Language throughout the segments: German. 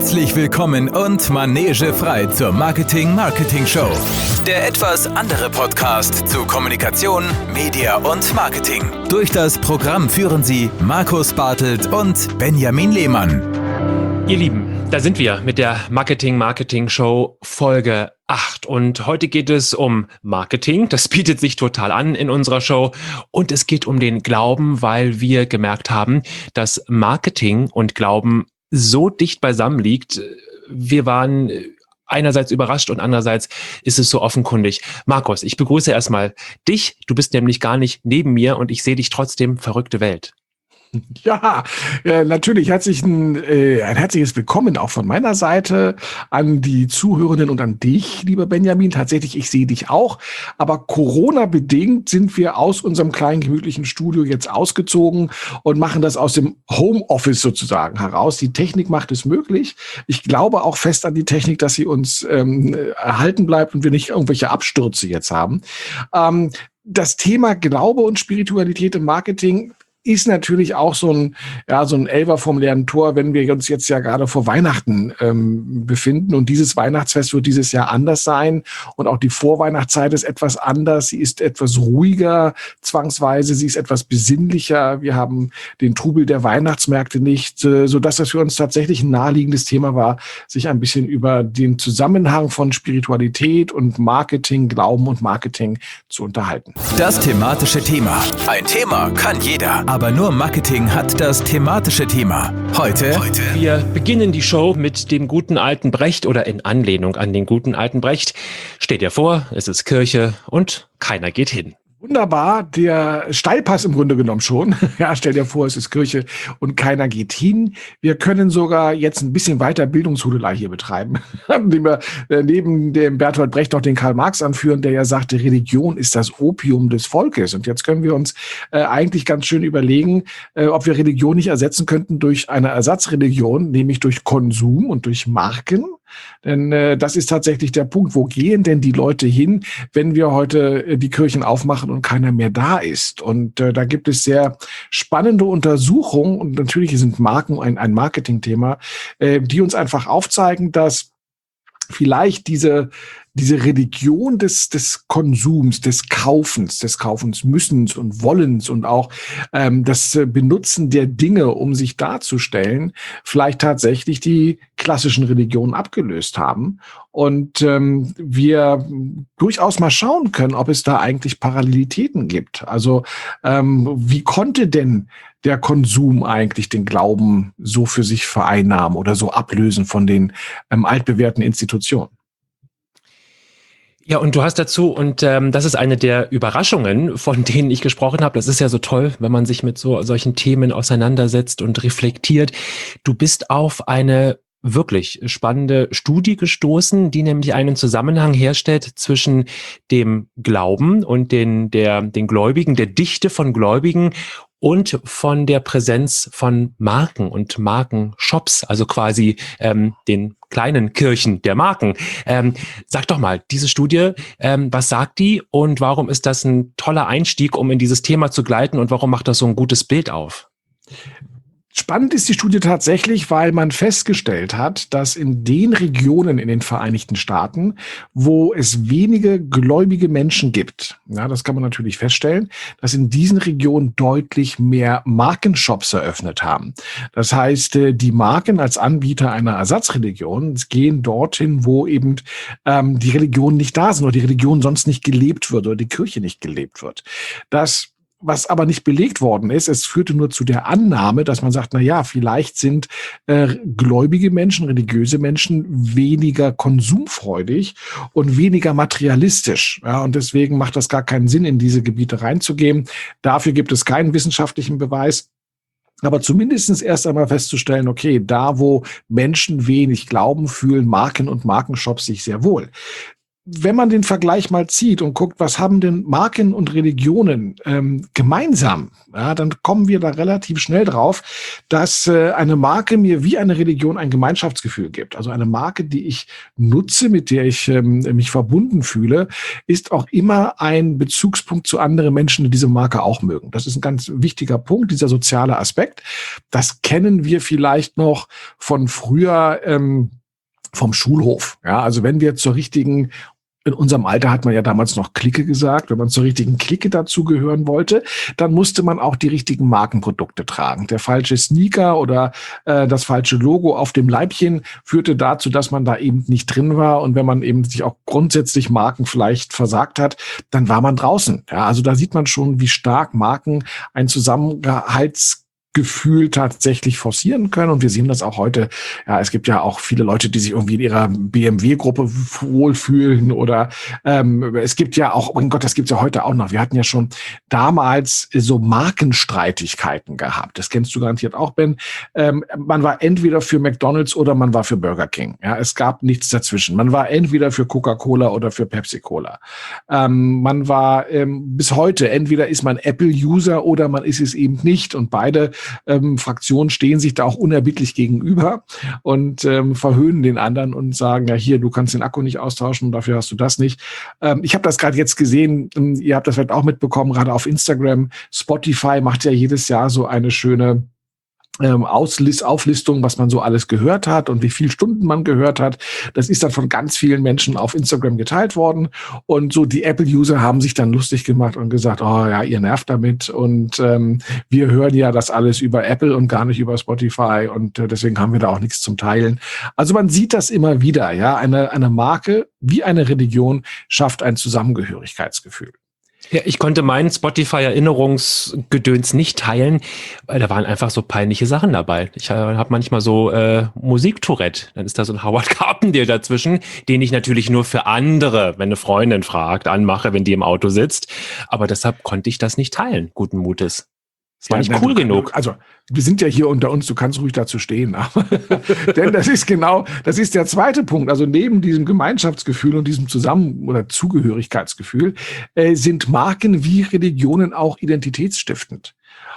Herzlich willkommen und manegefrei zur Marketing-Show. Der etwas andere Podcast zu Kommunikation, Media und Marketing. Durch das Programm führen Sie Markus Bartelt und Benjamin Lehmann. Ihr Lieben, da sind wir mit der Marketing-Show Folge 8. Und heute geht es um Marketing. Das bietet sich total an in unserer Show. Und es geht um den Glauben, weil wir gemerkt haben, dass Marketing und Glauben so dicht beisammen liegt. Wir waren einerseits überrascht und andererseits ist es so offenkundig. Markus, ich begrüße erstmal dich. Du bist nämlich gar nicht neben mir und ich sehe dich trotzdem. Verrückte Welt. Ja, natürlich ein herzliches Willkommen auch von meiner Seite an die Zuhörenden und an dich, lieber Benjamin. Tatsächlich, ich sehe dich auch. Aber Corona-bedingt sind wir aus unserem kleinen, gemütlichen Studio jetzt ausgezogen und machen das aus dem Homeoffice sozusagen heraus. Die Technik macht es möglich. Ich glaube auch fest an die Technik, dass sie uns erhalten bleibt und wir nicht irgendwelche Abstürze jetzt haben. Das Thema Glaube und Spiritualität im Marketing ist natürlich auch so ein Elfer vom leeren Tor, wenn wir uns jetzt ja gerade vor Weihnachten befinden. Und dieses Weihnachtsfest wird dieses Jahr anders sein. Und auch die Vorweihnachtszeit ist etwas anders. Sie ist etwas ruhiger zwangsweise. Sie ist etwas besinnlicher. Wir haben den Trubel der Weihnachtsmärkte nicht, sodass das für uns tatsächlich ein naheliegendes Thema war, sich ein bisschen über den Zusammenhang von Spiritualität und Marketing, Glauben und Marketing zu unterhalten. Das thematische Thema. Ein Thema kann jeder. Aber nur Marketing hat das thematische Thema. Heute. Wir beginnen die Show mit dem guten alten Brecht oder in Anlehnung an den guten alten Brecht. Steht dir vor, es ist Kirche und keiner geht hin. Wunderbar, der Steilpass im Grunde genommen schon. Ja, stell dir vor, es ist Kirche und keiner geht hin. Wir können sogar jetzt ein bisschen weiter Bildungshudelei hier betreiben, indem wir neben dem Bertolt Brecht noch den Karl Marx anführen, der ja sagte, Religion ist das Opium des Volkes. Und jetzt können wir uns eigentlich ganz schön überlegen, ob wir Religion nicht ersetzen könnten durch eine Ersatzreligion, nämlich durch Konsum und durch Marken. Denn das ist tatsächlich der Punkt. Wo gehen denn die Leute hin, wenn wir heute die Kirchen aufmachen und keiner mehr da ist? Und da gibt es sehr spannende Untersuchungen und natürlich sind Marken ein Marketingthema, die uns einfach aufzeigen, dass vielleicht diese Religion des Konsums, des Kaufens müssens und wollens und auch das Benutzen der Dinge, um sich darzustellen, vielleicht tatsächlich die klassischen Religionen abgelöst haben. Und wir durchaus mal schauen können, ob es da eigentlich Parallelitäten gibt. Also wie konnte denn der Konsum eigentlich den Glauben so für sich vereinnahmen oder so ablösen von den altbewährten Institutionen? Ja, und du hast dazu, und das ist eine der Überraschungen, von denen ich gesprochen habe. Das ist ja so toll, wenn man sich mit solchen Themen auseinandersetzt und reflektiert. Du bist auf eine wirklich spannende Studie gestoßen, die nämlich einen Zusammenhang herstellt zwischen dem Glauben und den Gläubigen, der Dichte von Gläubigen und von der Präsenz von Marken und Markenshops, also quasi den kleinen Kirchen der Marken. Sag doch mal, diese Studie, was sagt die und warum ist das ein toller Einstieg, um in dieses Thema zu gleiten und warum macht das so ein gutes Bild auf? Spannend ist die Studie tatsächlich, weil man festgestellt hat, dass in den Regionen in den Vereinigten Staaten, wo es wenige gläubige Menschen gibt, ja, das kann man natürlich feststellen, dass in diesen Regionen deutlich mehr Markenshops eröffnet haben. Das heißt, die Marken als Anbieter einer Ersatzreligion gehen dorthin, wo eben die Religionen nicht da sind oder die Religion sonst nicht gelebt wird oder die Kirche nicht gelebt wird. Das was aber nicht belegt worden ist, es führte nur zu der Annahme, dass man sagt, na ja, vielleicht sind gläubige Menschen, religiöse Menschen weniger konsumfreudig und weniger materialistisch. Ja, und deswegen macht das gar keinen Sinn, in diese Gebiete reinzugehen. Dafür gibt es keinen wissenschaftlichen Beweis. Aber zumindest erst einmal festzustellen, okay, da wo Menschen wenig Glauben, fühlen Marken und Markenshops sich sehr wohl. wenn man den Vergleich mal zieht und guckt, was haben denn Marken und Religionen gemeinsam, ja, dann kommen wir da relativ schnell drauf, dass eine Marke mir wie eine Religion ein Gemeinschaftsgefühl gibt. Also eine Marke, die ich nutze, mit der ich mich verbunden fühle, ist auch immer ein Bezugspunkt zu anderen Menschen, die diese Marke auch mögen. Das ist ein ganz wichtiger Punkt, dieser soziale Aspekt. Das kennen wir vielleicht noch von früher vom Schulhof. Ja, also wenn wir in unserem Alter hat man ja damals noch Clique gesagt. Wenn man zur richtigen Clique dazugehören wollte, dann musste man auch die richtigen Markenprodukte tragen. Der falsche Sneaker oder das falsche Logo auf dem Leibchen führte dazu, dass man da eben nicht drin war. Und wenn man eben sich auch grundsätzlich Marken vielleicht versagt hat, dann war man draußen. Ja, also da sieht man schon, wie stark Marken ein Zusammenhaltsgefühl tatsächlich forcieren können. Und wir sehen das auch heute. Ja, es gibt ja auch viele Leute, die sich irgendwie in ihrer BMW-Gruppe wohlfühlen oder es gibt ja auch, oh mein Gott, das gibt's ja heute auch noch. Wir hatten ja schon damals so Markenstreitigkeiten gehabt. Das kennst du garantiert auch, Ben. Man war entweder für McDonald's oder man war für Burger King. Ja, es gab nichts dazwischen. Man war entweder für Coca-Cola oder für Pepsi-Cola. Man war bis heute, entweder ist man Apple-User oder man ist es eben nicht. Und beide Fraktionen stehen sich da auch unerbittlich gegenüber und verhöhnen den anderen und sagen, ja hier, du kannst den Akku nicht austauschen, dafür hast du das nicht. Ich habe das gerade jetzt gesehen, ihr habt das vielleicht auch mitbekommen, gerade auf Instagram. Spotify macht ja jedes Jahr so eine schöne Auflistung, was man so alles gehört hat und wie viele Stunden man gehört hat. Das ist dann von ganz vielen Menschen auf Instagram geteilt worden. Und so die Apple-User haben sich dann lustig gemacht und gesagt, oh ja, ihr nervt damit. Und wir hören ja das alles über Apple und gar nicht über Spotify. Und deswegen haben wir da auch nichts zum Teilen. Also man sieht das immer wieder. Ja, eine Marke wie eine Religion schafft ein Zusammengehörigkeitsgefühl. Ja, ich konnte meinen Spotify-Erinnerungsgedöns nicht teilen, weil da waren einfach so peinliche Sachen dabei. Ich habe manchmal so Musiktourette. Dann ist da so ein Howard Carpendale dazwischen, den ich natürlich nur für andere, wenn eine Freundin fragt, anmache, wenn die im Auto sitzt. Aber deshalb konnte ich das nicht teilen, guten Mutes. Das war nicht cool genug. Also, wir sind ja hier unter uns, du kannst ruhig dazu stehen. Denn das ist der zweite Punkt. Also neben diesem Gemeinschaftsgefühl und diesem oder Zugehörigkeitsgefühl sind Marken wie Religionen auch identitätsstiftend.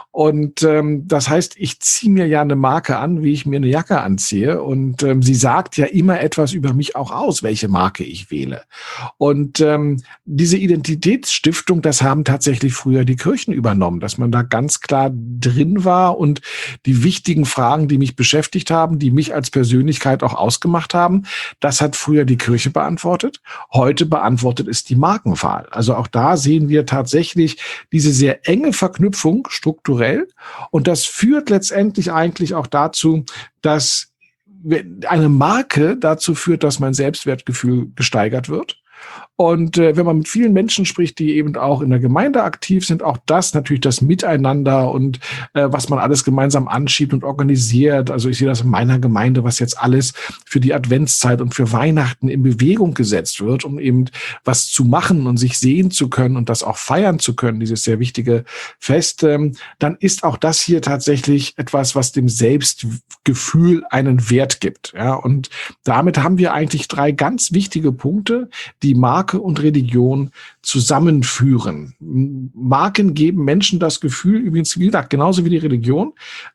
Und das heißt, ich ziehe mir ja eine Marke an, wie ich mir eine Jacke anziehe. Und sie sagt ja immer etwas über mich auch aus, welche Marke ich wähle. Und diese Identitätsstiftung, das haben tatsächlich früher die Kirchen übernommen, dass man da ganz klar drin war und die wichtigen Fragen, die mich beschäftigt haben, die mich als Persönlichkeit auch ausgemacht haben, das hat früher die Kirche beantwortet. Heute beantwortet es die Markenwahl. Also auch da sehen wir tatsächlich diese sehr enge Verknüpfung strukturell. Und das führt letztendlich eigentlich auch dazu, dass eine Marke dazu führt, dass mein Selbstwertgefühl gesteigert wird. Und wenn man mit vielen Menschen spricht, die eben auch in der Gemeinde aktiv sind, auch das natürlich das Miteinander und was man alles gemeinsam anschiebt und organisiert. Also ich sehe das in meiner Gemeinde, was jetzt alles für die Adventszeit und für Weihnachten in Bewegung gesetzt wird, um eben was zu machen und sich sehen zu können und das auch feiern zu können, dieses sehr wichtige Fest. Dann ist auch das hier tatsächlich etwas, was dem Selbstgefühl einen Wert gibt. Ja, und damit haben wir eigentlich 3 ganz wichtige Punkte, die Marke und Religion zusammenführen. Marken geben Menschen das Gefühl, übrigens, wie gesagt, genauso wie die Religion,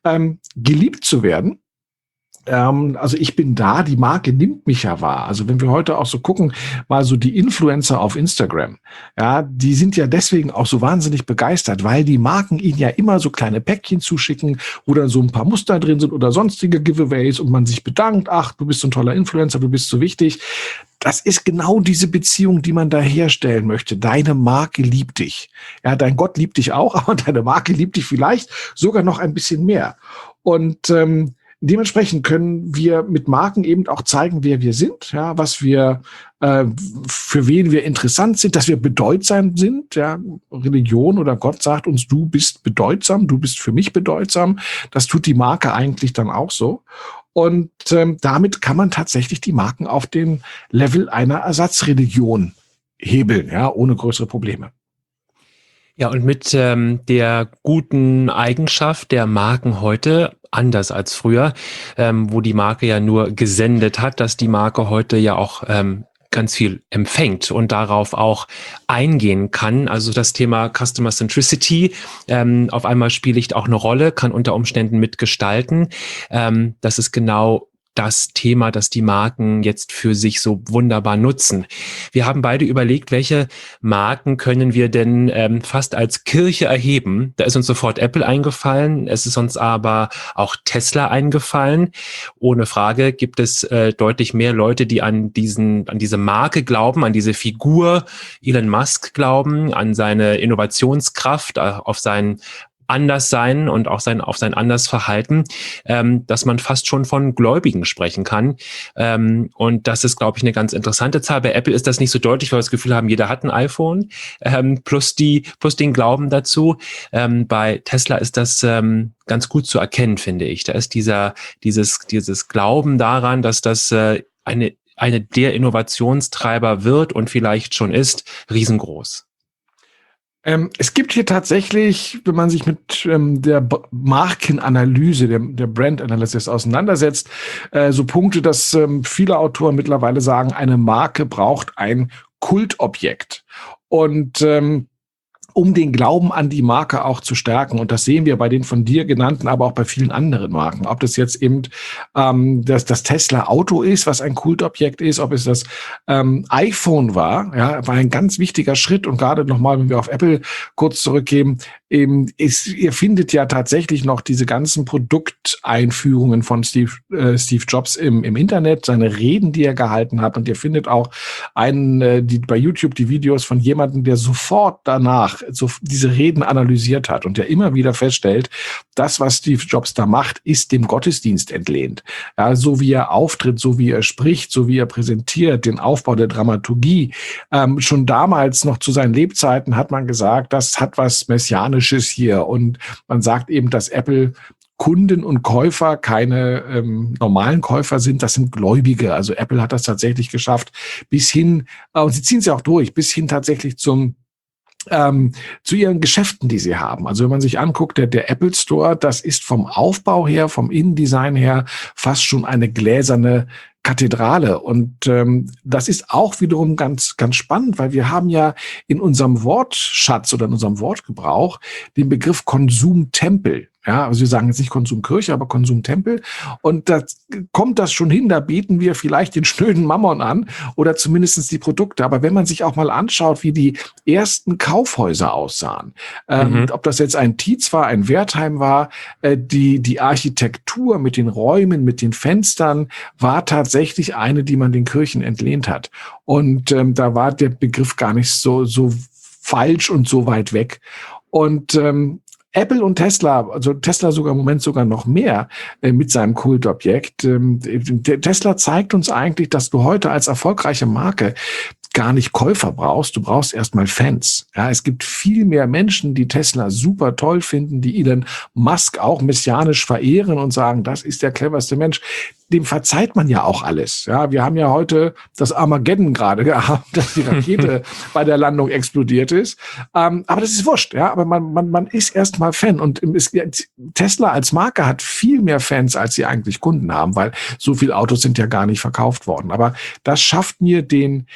geliebt zu werden. Also ich bin da, die Marke nimmt mich ja wahr. Also wenn wir heute auch so gucken, mal so die Influencer auf Instagram, ja, die sind ja deswegen auch so wahnsinnig begeistert, weil die Marken ihnen ja immer so kleine Päckchen zuschicken, wo dann so ein paar Muster drin sind oder sonstige Giveaways und man sich bedankt, ach, du bist so ein toller Influencer, du bist so wichtig. Das ist genau diese Beziehung, die man da herstellen möchte. Deine Marke liebt dich. Ja, dein Gott liebt dich auch, aber deine Marke liebt dich vielleicht sogar noch ein bisschen mehr. Und dementsprechend können wir mit Marken eben auch zeigen, wer wir sind, ja, was wir, für wen wir interessant sind, dass wir bedeutsam sind. Ja, Religion oder Gott sagt uns, du bist bedeutsam, du bist für mich bedeutsam. Das tut die Marke eigentlich dann auch so. Und damit kann man tatsächlich die Marken auf den Level einer Ersatzreligion hebeln, ja, ohne größere Probleme. Ja, und mit der guten Eigenschaft der Marken heute, anders als früher, wo die Marke ja nur gesendet hat, dass die Marke heute ja auch ganz viel empfängt und darauf auch eingehen kann. Also das Thema Customer Centricity auf einmal spielt auch eine Rolle, kann unter Umständen mitgestalten. Das ist genau das Thema, das die Marken jetzt für sich so wunderbar nutzen. Wir haben beide überlegt, welche Marken können wir denn fast als Kirche erheben. Da ist uns sofort Apple eingefallen, es ist uns aber auch Tesla eingefallen. Ohne Frage gibt es deutlich mehr Leute, die an diese Marke glauben, an diese Figur Elon Musk glauben, an seine Innovationskraft, auf sein Anderssein und auch auf sein Andersverhalten, dass man fast schon von Gläubigen sprechen kann. Und das ist, glaube ich, eine ganz interessante Zahl. Bei Apple ist das nicht so deutlich, weil wir das Gefühl haben, jeder hat ein iPhone, plus den Glauben dazu. Bei Tesla ist das ganz gut zu erkennen, finde ich. Da ist dieses Glauben daran, dass das eine der Innovationstreiber wird und vielleicht schon ist, riesengroß. Es gibt hier tatsächlich, wenn man sich mit der Markenanalyse, der Brand Analysis auseinandersetzt, so Punkte, dass viele Autoren mittlerweile sagen, eine Marke braucht ein Kultobjekt. Und um den Glauben an die Marke auch zu stärken. Und das sehen wir bei den von dir genannten, aber auch bei vielen anderen Marken. Ob das jetzt eben das Tesla-Auto ist, was ein Kultobjekt ist, ob es das iPhone war ein ganz wichtiger Schritt. Und gerade nochmal, wenn wir auf Apple kurz zurückgehen, ihr findet ja tatsächlich noch diese ganzen Produkteinführungen von Steve Jobs im Internet, seine Reden, die er gehalten hat. Und ihr findet auch bei YouTube die Videos von jemandem, der sofort danach so diese Reden analysiert hat und der immer wieder feststellt, das, was Steve Jobs da macht, ist dem Gottesdienst entlehnt. Ja, so wie er auftritt, so wie er spricht, so wie er präsentiert, den Aufbau der Dramaturgie. Schon damals noch zu seinen Lebzeiten hat man gesagt, das hat was Messianisches hier. Und man sagt eben, dass Apple Kunden und Käufer keine normalen Käufer sind, das sind Gläubige. Also Apple hat das tatsächlich geschafft, bis hin, und sie ziehen es ja auch durch, bis hin tatsächlich zu ihren Geschäften, die sie haben. Also wenn man sich anguckt, der Apple Store, das ist vom Aufbau her, vom Innendesign her fast schon eine gläserne Kathedrale. Und das ist auch wiederum ganz, ganz spannend, weil wir haben ja in unserem Wortschatz oder in unserem Wortgebrauch den Begriff Konsumtempel. Ja, also wir sagen jetzt nicht Konsumkirche, aber Konsumtempel. Und da kommt das schon hin, da bieten wir vielleicht den schnöden Mammon an oder zumindest die Produkte. Aber wenn man sich auch mal anschaut, wie die ersten Kaufhäuser aussahen, ob das jetzt ein Tietz war, ein Wertheim war, die Architektur mit den Räumen, mit den Fenstern war tatsächlich eine, die man den Kirchen entlehnt hat. Und da war der Begriff gar nicht so falsch und so weit weg. Und Apple und Tesla, also Tesla sogar im Moment sogar noch mehr mit seinem Kultobjekt. Tesla zeigt uns eigentlich, dass du heute als erfolgreiche Marke gar nicht Käufer brauchst, du brauchst erstmal Fans. Ja, es gibt viel mehr Menschen, die Tesla super toll finden, die Elon Musk auch messianisch verehren und sagen, das ist der cleverste Mensch. Dem verzeiht man ja auch alles. Ja, wir haben ja heute das Armageddon gerade gehabt, dass die Rakete bei der Landung explodiert ist. Aber das ist wurscht. Ja, aber man ist erstmal Fan und Tesla als Marke hat viel mehr Fans, als sie eigentlich Kunden haben, weil so viele Autos sind ja gar nicht verkauft worden. Aber das schafft mir den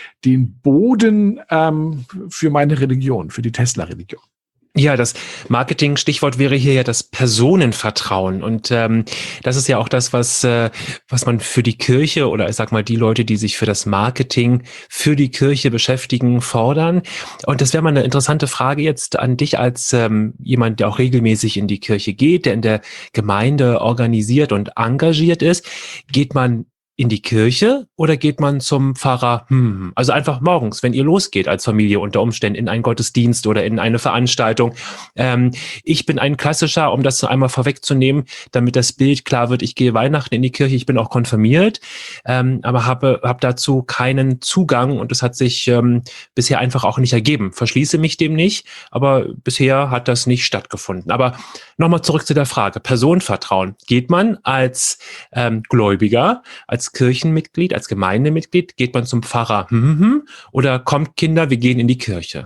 Boden für meine Religion, für die Tesla-Religion. Ja, das Marketing-Stichwort wäre hier ja das Personenvertrauen. Und das ist ja auch das, was man für die Kirche oder ich sag mal die Leute, die sich für das Marketing für die Kirche beschäftigen, fordern. Und das wäre mal eine interessante Frage jetzt an dich als jemand, der auch regelmäßig in die Kirche geht, der in der Gemeinde organisiert und engagiert ist. Geht man in die Kirche oder geht man zum Pfarrer? Also einfach morgens, wenn ihr losgeht als Familie unter Umständen in einen Gottesdienst oder in eine Veranstaltung. Ich bin ein klassischer, um das einmal vorwegzunehmen, damit das Bild klar wird, ich gehe Weihnachten in die Kirche, ich bin auch konfirmiert, aber habe dazu keinen Zugang und es hat sich bisher einfach auch nicht ergeben. Verschließe mich dem nicht, aber bisher hat das nicht stattgefunden. Aber nochmal zurück zu der Frage, Personenvertrauen. Geht man als Gläubiger, als Kirchenmitglied, als Gemeindemitglied, geht man zum Pfarrer oder kommt Kinder, wir gehen in die Kirche?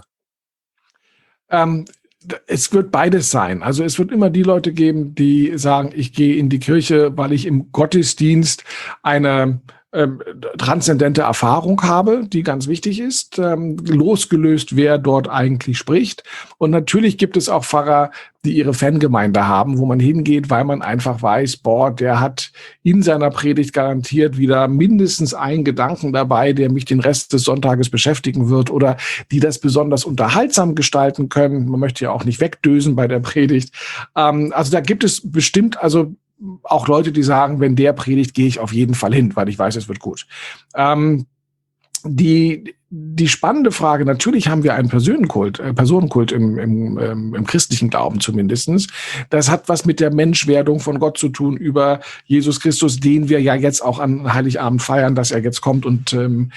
Es wird beides sein. Also es wird immer die Leute geben, die sagen, ich gehe in die Kirche, weil ich im Gottesdienst eine transzendente Erfahrung habe, die ganz wichtig ist, losgelöst, wer dort eigentlich spricht. Und natürlich gibt es auch Pfarrer, die ihre Fangemeinde haben, wo man hingeht, weil man einfach weiß, der hat in seiner Predigt garantiert wieder mindestens einen Gedanken dabei, der mich den Rest des Sonntages beschäftigen wird, oder die das besonders unterhaltsam gestalten können. Man möchte ja auch nicht wegdösen bei der Predigt. Also da gibt es bestimmt auch Leute, die sagen, wenn der predigt, gehe ich auf jeden Fall hin, weil ich weiß, es wird gut. Die spannende Frage, natürlich haben wir einen Personenkult im christlichen Glauben zumindestens. Das hat was mit der Menschwerdung von Gott zu tun über Jesus Christus, den wir ja jetzt auch an Heiligabend feiern, dass er jetzt kommt. Und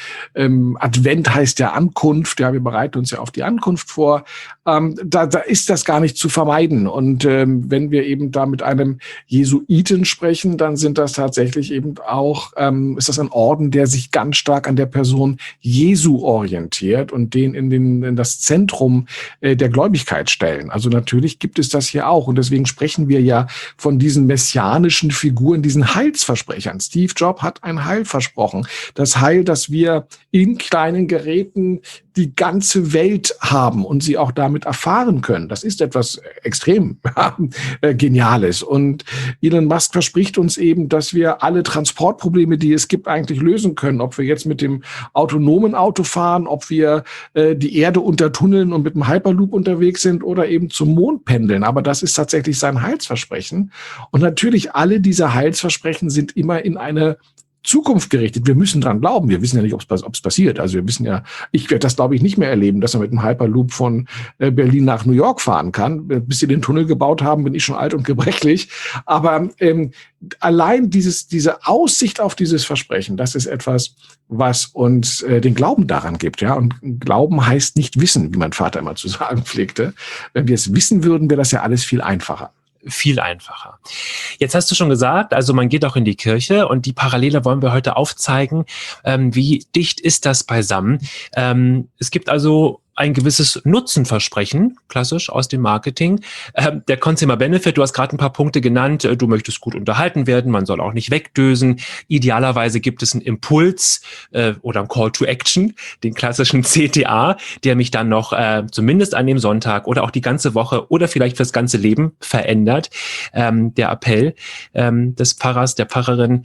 Advent heißt ja Ankunft. Ja, wir bereiten uns ja auf die Ankunft vor. Da ist das gar nicht zu vermeiden. Und wenn wir eben da mit einem Jesuiten sprechen, dann sind das tatsächlich eben auch, ist das ein Orden, der sich ganz stark an der Person Jesu orientiert und den in das Zentrum der Gläubigkeit stellen. Also natürlich gibt es das hier auch. Und deswegen sprechen wir ja von diesen messianischen Figuren, diesen Heilsversprechern. Steve Jobs hat ein Heil versprochen. Das Heil, dass wir in kleinen Geräten die ganze Welt haben und sie auch damit erfahren können. Das ist etwas extrem Geniales. Und Elon Musk verspricht uns eben, dass wir alle Transportprobleme, die es gibt, eigentlich lösen können. Ob wir jetzt mit dem autonomen Auto fahren, ob wir die Erde untertunneln und mit dem Hyperloop unterwegs sind oder eben zum Mond pendeln. Aber das ist tatsächlich sein Heilsversprechen. Und natürlich alle diese Heilsversprechen sind immer in eine Zukunft gerichtet. Wir müssen dran glauben. Wir wissen ja nicht, ob es passiert. Also wir wissen ja, ich werde das, glaube ich, nicht mehr erleben, dass man mit einem Hyperloop von Berlin nach New York fahren kann. Bis sie den Tunnel gebaut haben, bin ich schon alt und gebrechlich. Aber allein diese Aussicht auf dieses Versprechen, das ist etwas, was uns den Glauben daran gibt. Ja, und Glauben heißt nicht wissen, wie mein Vater immer zu sagen pflegte. Wenn wir es wissen würden, wäre das ja alles viel einfacher. Viel einfacher. Jetzt hast du schon gesagt, also man geht auch in die Kirche, und die Parallele wollen wir heute aufzeigen. Wie dicht ist das beisammen? Es gibt also ein gewisses Nutzenversprechen, klassisch aus dem Marketing. Der Consumer Benefit, du hast gerade ein paar Punkte genannt, du möchtest gut unterhalten werden, man soll auch nicht wegdösen. Idealerweise gibt es einen Impuls oder einen Call to Action, den klassischen CTA, der mich dann noch zumindest an dem Sonntag oder auch die ganze Woche oder vielleicht fürs ganze Leben verändert. Der Appell des Pfarrers, der Pfarrerin.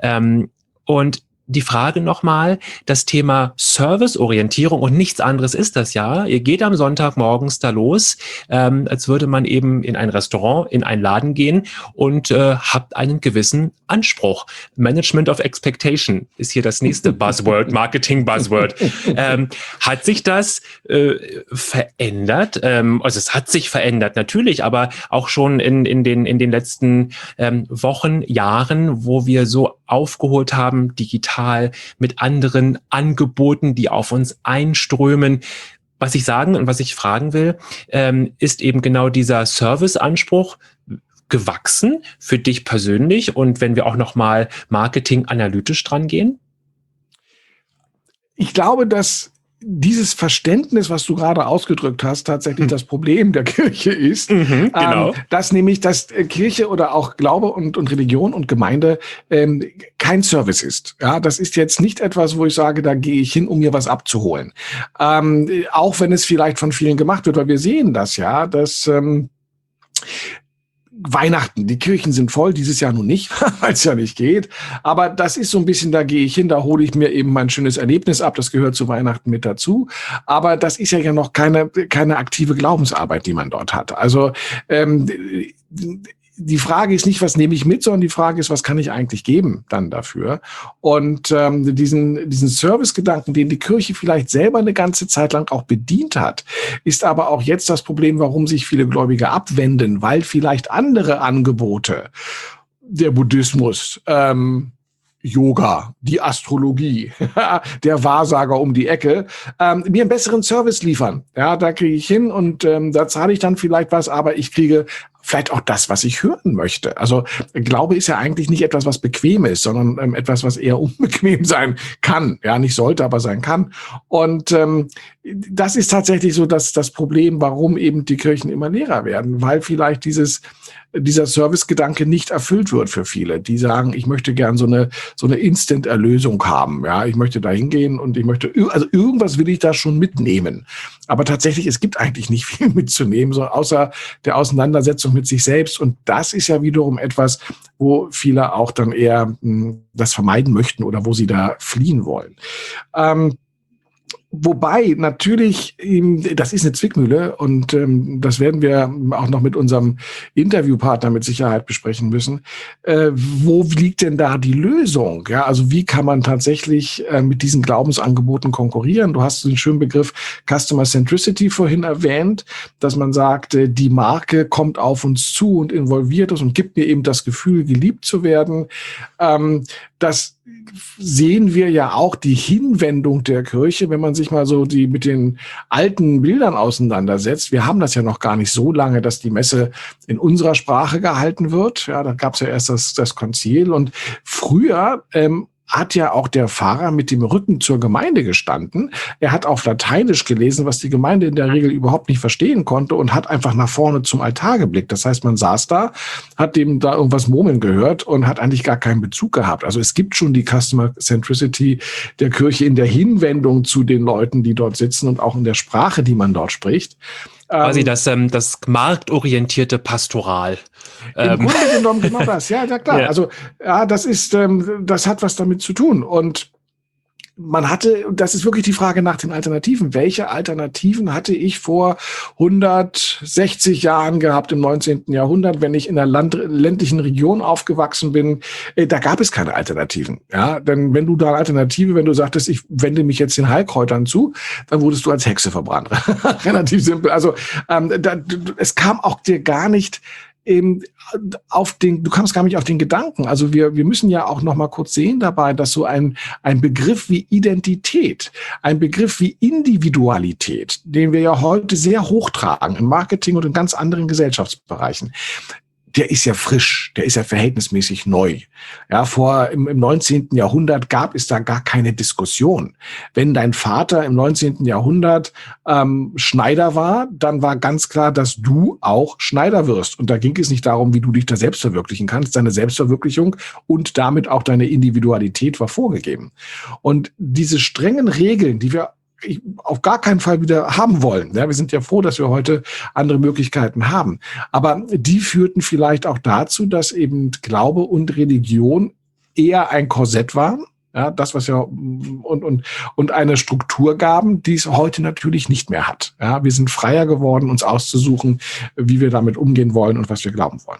Und die Frage nochmal, das Thema Serviceorientierung, und nichts anderes ist das ja. Ihr geht am Sonntag morgens da los, als würde man eben in ein Restaurant, in einen Laden gehen und habt einen gewissen Anspruch. Management of Expectation ist hier das nächste Buzzword, Marketing-Buzzword. Hat sich das verändert? Also es hat sich verändert, natürlich, aber auch schon in den letzten Wochen, Jahren, wo wir so aufgeholt haben, digital mit anderen Angeboten, die auf uns einströmen. Was ich sagen und was ich fragen will, ist eben genau dieser Serviceanspruch gewachsen für dich persönlich, und wenn wir auch nochmal Marketing analytisch dran gehen? Ich glaube, dass dieses Verständnis, was du gerade ausgedrückt hast, tatsächlich das Problem der Kirche ist. Genau. Dass nämlich, dass Kirche oder auch Glaube und Religion und Gemeinde kein Service ist. Ja, das ist jetzt nicht etwas, wo ich sage, da gehe ich hin, um mir was abzuholen. Auch wenn es vielleicht von vielen gemacht wird, weil wir sehen das ja, dass Weihnachten, die Kirchen sind voll, dieses Jahr nun nicht, weil es ja nicht geht. Aber das ist so ein bisschen, da gehe ich hin, da hole ich mir eben mein schönes Erlebnis ab, das gehört zu Weihnachten mit dazu. Aber das ist ja noch keine aktive Glaubensarbeit, die man dort hat. Also die Frage ist nicht, was nehme ich mit, sondern die Frage ist, was kann ich eigentlich geben dann dafür? Und diesen Servicegedanken, den die Kirche vielleicht selber eine ganze Zeit lang auch bedient hat, ist aber auch jetzt das Problem, warum sich viele Gläubige abwenden, weil vielleicht andere Angebote, der Buddhismus, Yoga, die Astrologie, der Wahrsager um die Ecke, mir einen besseren Service liefern. Ja, da kriege ich hin und da zahle ich dann vielleicht was, aber ich kriege vielleicht auch das, was ich hören möchte. Also Glaube ist ja eigentlich nicht etwas, was bequem ist, sondern etwas, was eher unbequem sein kann. Ja, nicht sollte, aber sein kann. Und das ist tatsächlich so das Problem, warum eben die Kirchen immer leerer werden, weil vielleicht dieses dieser Servicegedanke nicht erfüllt wird für viele. Die sagen, ich möchte gern so eine Instant-Erlösung haben. Ja, ich möchte da hingehen und also irgendwas will ich da schon mitnehmen. Aber tatsächlich, es gibt eigentlich nicht viel mitzunehmen, so außer der Auseinandersetzung mit sich selbst. Und das ist ja wiederum etwas, wo viele auch dann eher das vermeiden möchten oder wo sie da fliehen wollen. Wobei natürlich, das ist eine Zwickmühle und das werden wir auch noch mit unserem Interviewpartner mit Sicherheit besprechen müssen. Wo liegt denn da die Lösung? Ja, also wie kann man tatsächlich mit diesen Glaubensangeboten konkurrieren? Du hast den schönen Begriff Customer Centricity vorhin erwähnt, dass man sagt, die Marke kommt auf uns zu und involviert uns und gibt mir eben das Gefühl, geliebt zu werden. Das sehen wir ja auch, die Hinwendung der Kirche, wenn man sich mal so mit den alten Bildern auseinandersetzt. Wir haben das ja noch gar nicht so lange, dass die Messe in unserer Sprache gehalten wird. Ja, da gab es ja erst das Konzil und früher hat ja auch der Pfarrer mit dem Rücken zur Gemeinde gestanden. Er hat auf Lateinisch gelesen, was die Gemeinde in der Regel überhaupt nicht verstehen konnte und hat einfach nach vorne zum Altar geblickt. Das heißt, man saß da, hat dem da irgendwas murmeln gehört und hat eigentlich gar keinen Bezug gehabt. Also es gibt schon die Customer Centricity der Kirche in der Hinwendung zu den Leuten, die dort sitzen und auch in der Sprache, die man dort spricht. Quasi das marktorientierte Pastoral. Im Grunde genommen genau das, ja klar. Ja. Also ja, das hat was damit zu tun. Und das ist wirklich die Frage nach den Alternativen. Welche Alternativen hatte ich vor 160 Jahren gehabt im 19. Jahrhundert, wenn ich in einer ländlichen Region aufgewachsen bin? Da gab es keine Alternativen. Ja, denn wenn du sagtest, ich wende mich jetzt den Heilkräutern zu, dann wurdest du als Hexe verbrannt. Relativ simpel. Also es kam auch dir gar nicht du kamst gar nicht auf den Gedanken. Also wir müssen ja auch noch mal kurz sehen dabei, dass so ein Begriff wie Identität, ein Begriff wie Individualität, den wir ja heute sehr hochtragen im Marketing und in ganz anderen Gesellschaftsbereichen, der ist ja frisch, der ist ja verhältnismäßig neu. Ja, im 19. Jahrhundert gab es da gar keine Diskussion. Wenn dein Vater im 19. Jahrhundert Schneider war, dann war ganz klar, dass du auch Schneider wirst. Und da ging es nicht darum, wie du dich da selbst verwirklichen kannst. Deine Selbstverwirklichung und damit auch deine Individualität war vorgegeben. Und diese strengen Regeln, die wir auf gar keinen Fall wieder haben wollen. Ja, wir sind ja froh, dass wir heute andere Möglichkeiten haben. Aber die führten vielleicht auch dazu, dass eben Glaube und Religion eher ein Korsett waren. Ja, das, was ja und eine Struktur gaben, die es heute natürlich nicht mehr hat. Ja, wir sind freier geworden, uns auszusuchen, wie wir damit umgehen wollen und was wir glauben wollen.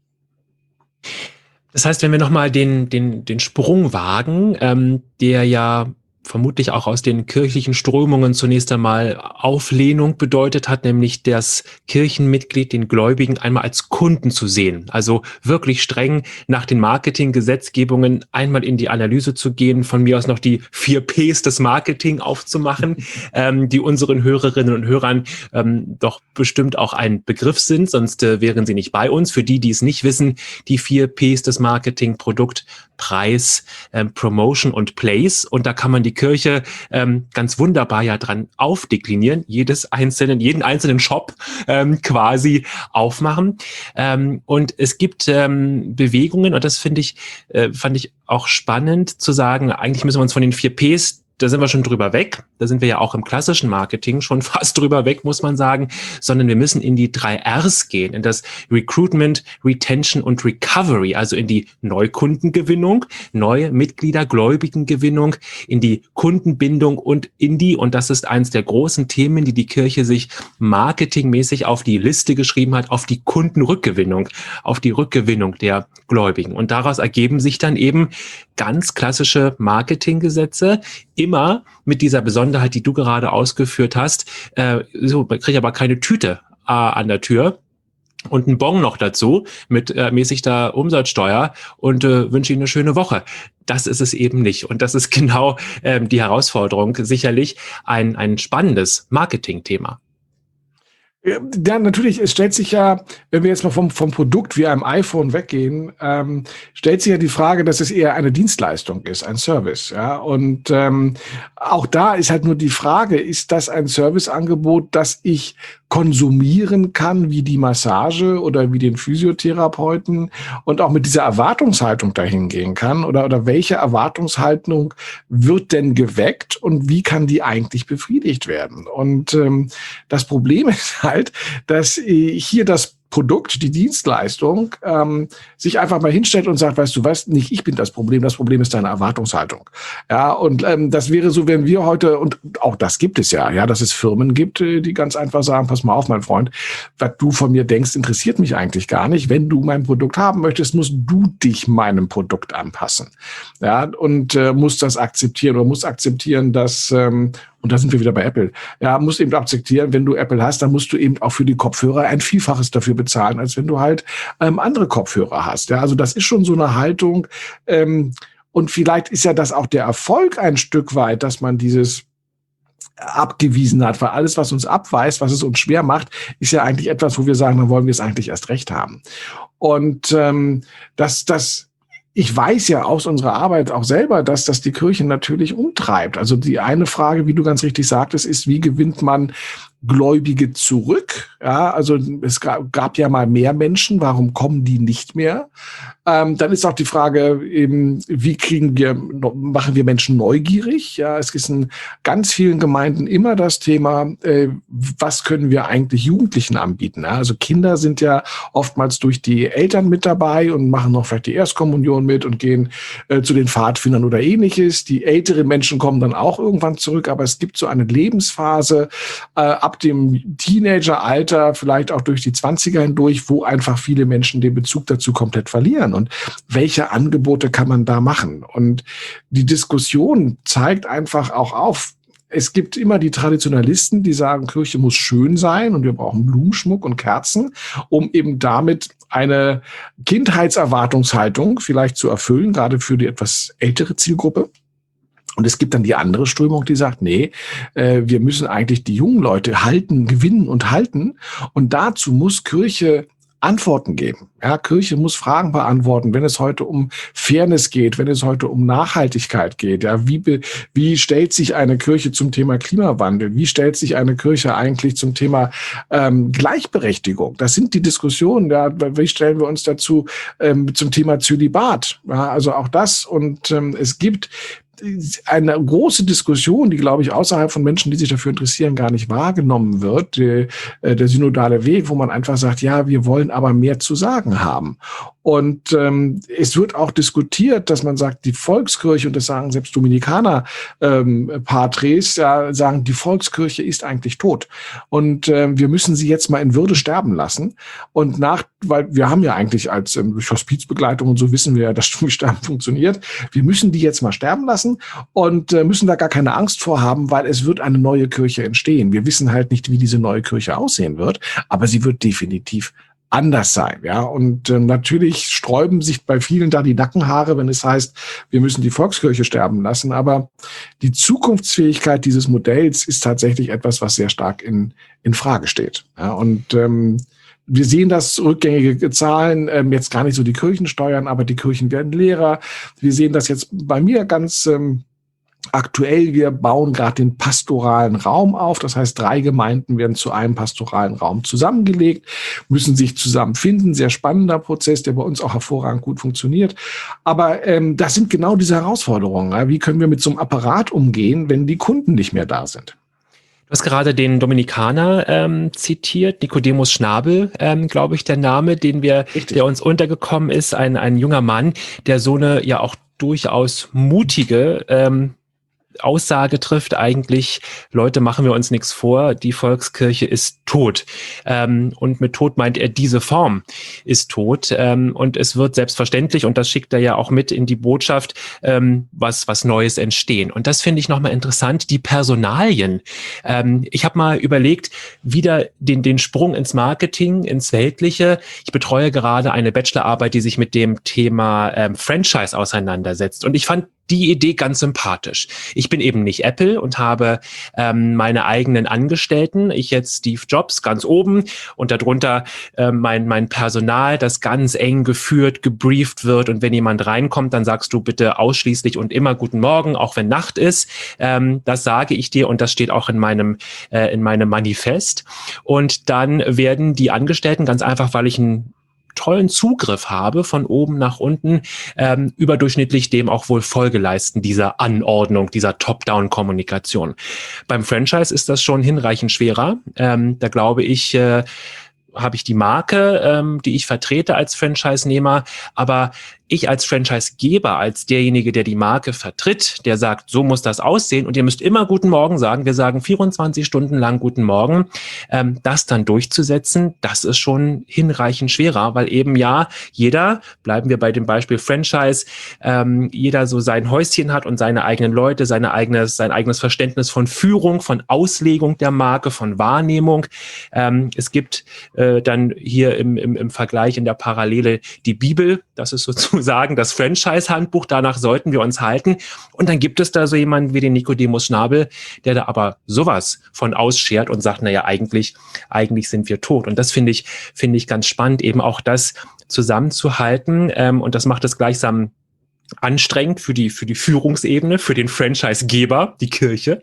Das heißt, wenn wir nochmal den Sprung wagen, der ja vermutlich auch aus den kirchlichen Strömungen zunächst einmal Auflehnung bedeutet hat, nämlich das Kirchenmitglied, den Gläubigen einmal als Kunden zu sehen. Also wirklich streng nach den Marketinggesetzgebungen einmal in die Analyse zu gehen, von mir aus noch die 4 Ps des Marketing aufzumachen, die unseren Hörerinnen und Hörern doch bestimmt auch ein Begriff sind, sonst wären sie nicht bei uns. Für die es nicht wissen, die 4 Ps des Marketing: Produkt, Preis, Promotion und Place. Und da kann man die Kirche ganz wunderbar ja dran aufdeklinieren, jeden einzelnen Shop quasi aufmachen. Und es gibt Bewegungen, und das fand ich auch spannend zu sagen, eigentlich müssen wir uns von den 4 Ps, da sind wir schon drüber weg. Da sind wir ja auch im klassischen Marketing schon fast drüber weg, muss man sagen. Sondern wir müssen in die 3 Rs gehen, in das Recruitment, Retention und Recovery, also in die Neukundengewinnung, neue Mitglieder, Gläubigengewinnung, in die Kundenbindung und und das ist eins der großen Themen, die die Kirche sich marketingmäßig auf die Liste geschrieben hat, auf die Kundenrückgewinnung, auf die Rückgewinnung der Gläubigen. Und daraus ergeben sich dann eben ganz klassische Marketinggesetze, immer mit dieser Besonderheit, die du gerade ausgeführt hast. So, man kriegt aber keine Tüte an der Tür und einen Bon noch dazu mit ermäßigter Umsatzsteuer und wünsche Ihnen eine schöne Woche. Das ist es eben nicht. Und das ist genau die Herausforderung, sicherlich ein spannendes Marketingthema. Ja, natürlich, es stellt sich ja, wenn wir jetzt mal vom Produkt wie einem iPhone weggehen, stellt sich ja die Frage, dass es eher eine Dienstleistung ist, ein Service. Ja, und auch da ist halt nur die Frage, ist das ein Serviceangebot, das ich konsumieren kann, wie die Massage oder wie den Physiotherapeuten und auch mit dieser Erwartungshaltung dahin gehen kann oder welche Erwartungshaltung wird denn geweckt und wie kann die eigentlich befriedigt werden? Und das Problem ist halt, dass hier das Produkt, die Dienstleistung, sich einfach mal hinstellt und sagt, weißt du was, nicht ich bin das Problem ist deine Erwartungshaltung. Ja, und das wäre so, wenn wir heute, und auch das gibt es ja, dass es Firmen gibt, die ganz einfach sagen, pass mal auf, mein Freund, was du von mir denkst, interessiert mich eigentlich gar nicht. Wenn du mein Produkt haben möchtest, musst du dich meinem Produkt anpassen. Ja, und musst das akzeptieren oder musst akzeptieren, dass und da sind wir wieder bei Apple. Ja, musst eben akzeptieren, wenn du Apple hast, dann musst du eben auch für die Kopfhörer ein Vielfaches dafür bezahlen, als wenn du halt andere Kopfhörer hast. Ja, also das ist schon so eine Haltung. Und vielleicht ist ja das auch der Erfolg ein Stück weit, dass man dieses abgewiesen hat, weil alles, was uns abweist, was es uns schwer macht, ist ja eigentlich etwas, wo wir sagen, dann wollen wir es eigentlich erst recht haben. Und ich weiß ja aus unserer Arbeit auch selber, dass das die Kirche natürlich umtreibt. Also die eine Frage, wie du ganz richtig sagtest, ist, wie gewinnt man Gläubige zurück? Ja, also es gab ja mal mehr Menschen, warum kommen die nicht mehr? Dann ist auch die Frage eben, wie machen wir Menschen neugierig? Ja, es ist in ganz vielen Gemeinden immer das Thema, was können wir eigentlich Jugendlichen anbieten? Ja, also Kinder sind ja oftmals durch die Eltern mit dabei und machen noch vielleicht die Erstkommunion mit und gehen zu den Pfadfindern oder ähnliches. Die älteren Menschen kommen dann auch irgendwann zurück, aber es gibt so eine Lebensphase ab dem Teenageralter, vielleicht auch durch die 20er hindurch, wo einfach viele Menschen den Bezug dazu komplett verlieren. Und welche Angebote kann man da machen? Und die Diskussion zeigt einfach auch auf, es gibt immer die Traditionalisten, die sagen, Kirche muss schön sein und wir brauchen Blumenschmuck und Kerzen, um eben damit eine Kindheitserwartungshaltung vielleicht zu erfüllen, gerade für die etwas ältere Zielgruppe. Und es gibt dann die andere Strömung, die sagt, nee, wir müssen eigentlich die jungen Leute gewinnen und halten. Und dazu muss Kirche Antworten geben. Ja, Kirche muss Fragen beantworten, wenn es heute um Fairness geht, wenn es heute um Nachhaltigkeit geht. Ja, wie stellt sich eine Kirche zum Thema Klimawandel? Wie stellt sich eine Kirche eigentlich zum Thema Gleichberechtigung? Das sind die Diskussionen. Ja, wie stellen wir uns dazu zum Thema Zölibat? Ja, also auch das. Und es gibt eine große Diskussion, die, glaube ich, außerhalb von Menschen, die sich dafür interessieren, gar nicht wahrgenommen wird, der synodale Weg, wo man einfach sagt, ja, wir wollen aber mehr zu sagen haben. Und es wird auch diskutiert, dass man sagt, die Volkskirche, und das sagen selbst Dominikaner Patres, ja, sagen, die Volkskirche ist eigentlich tot. Und wir müssen sie jetzt mal in Würde sterben lassen. Und weil wir haben ja eigentlich durch Hospizbegleitung und so wissen wir ja, dass Sterben funktioniert. Wir müssen die jetzt mal sterben lassen und müssen da gar keine Angst vor haben, weil es wird eine neue Kirche entstehen. Wir wissen halt nicht, wie diese neue Kirche aussehen wird, aber sie wird definitiv anders sein, ja. Und natürlich sträuben sich bei vielen da die Nackenhaare, wenn es heißt, wir müssen die Volkskirche sterben lassen. Aber die Zukunftsfähigkeit dieses Modells ist tatsächlich etwas, was sehr stark in Frage steht. Ja, und wir sehen das rückgängige Zahlen, jetzt gar nicht so die Kirchensteuern, aber die Kirchen werden leerer. Wir sehen das jetzt bei mir ganz aktuell. Wir bauen gerade den pastoralen Raum auf. Das heißt, 3 Gemeinden werden zu einem pastoralen Raum zusammengelegt, müssen sich zusammenfinden. Sehr spannender Prozess, der bei uns auch hervorragend gut funktioniert. Aber das sind genau diese Herausforderungen. Ja? Wie können wir mit so einem Apparat umgehen, wenn die Kunden nicht mehr da sind? Du hast gerade den Dominikaner zitiert, Nicodemus Schnabel, glaube ich, der Name, der uns untergekommen ist, ein junger Mann, der so eine ja auch durchaus mutige Aussage trifft eigentlich, Leute, machen wir uns nichts vor, die Volkskirche ist tot. Und mit tot meint er, diese Form ist tot. Und es wird selbstverständlich, und das schickt er ja auch mit in die Botschaft, was Neues entstehen. Und das finde ich nochmal interessant, die Personalien. Ich habe mal überlegt, wieder den Sprung ins Marketing, ins Weltliche. Ich betreue gerade eine Bachelorarbeit, die sich mit dem Thema Franchise auseinandersetzt. Und ich fand die Idee ganz sympathisch. Ich bin eben nicht Apple und habe meine eigenen Angestellten. Ich jetzt Steve Jobs ganz oben und darunter mein Personal, das ganz eng geführt, gebrieft wird. Und wenn jemand reinkommt, dann sagst du bitte ausschließlich und immer guten Morgen, auch wenn Nacht ist. Das sage ich dir und das steht auch in meinem Manifest. Und dann werden die Angestellten ganz einfach, weil ich einen tollen Zugriff habe, von oben nach unten, überdurchschnittlich dem auch wohl Folge leisten, dieser Anordnung, dieser Top-Down-Kommunikation. Beim Franchise ist das schon hinreichend schwerer. Da glaube ich, habe ich die Marke, die ich vertrete als Franchise-Nehmer, aber ich als Franchise-Geber, als derjenige, der die Marke vertritt, der sagt, so muss das aussehen und ihr müsst immer guten Morgen sagen, wir sagen 24 Stunden lang guten Morgen, das dann durchzusetzen, das ist schon hinreichend schwerer, weil eben ja, jeder, bleiben wir bei dem Beispiel Franchise, jeder so sein Häuschen hat und seine eigenen Leute, sein eigenes Verständnis von Führung, von Auslegung der Marke, von Wahrnehmung. Es gibt dann hier im Vergleich in der Parallele die Bibel, das ist sozusagen das Franchise-Handbuch, danach sollten wir uns halten. Und dann gibt es da so jemanden wie den Nicodemus Schnabel, der da aber sowas von ausschert und sagt, naja, eigentlich sind wir tot. Und das finde ich ganz spannend, eben auch das zusammenzuhalten. Und das macht es gleichsam anstrengend für die Führungsebene, für den Franchise-Geber, die Kirche,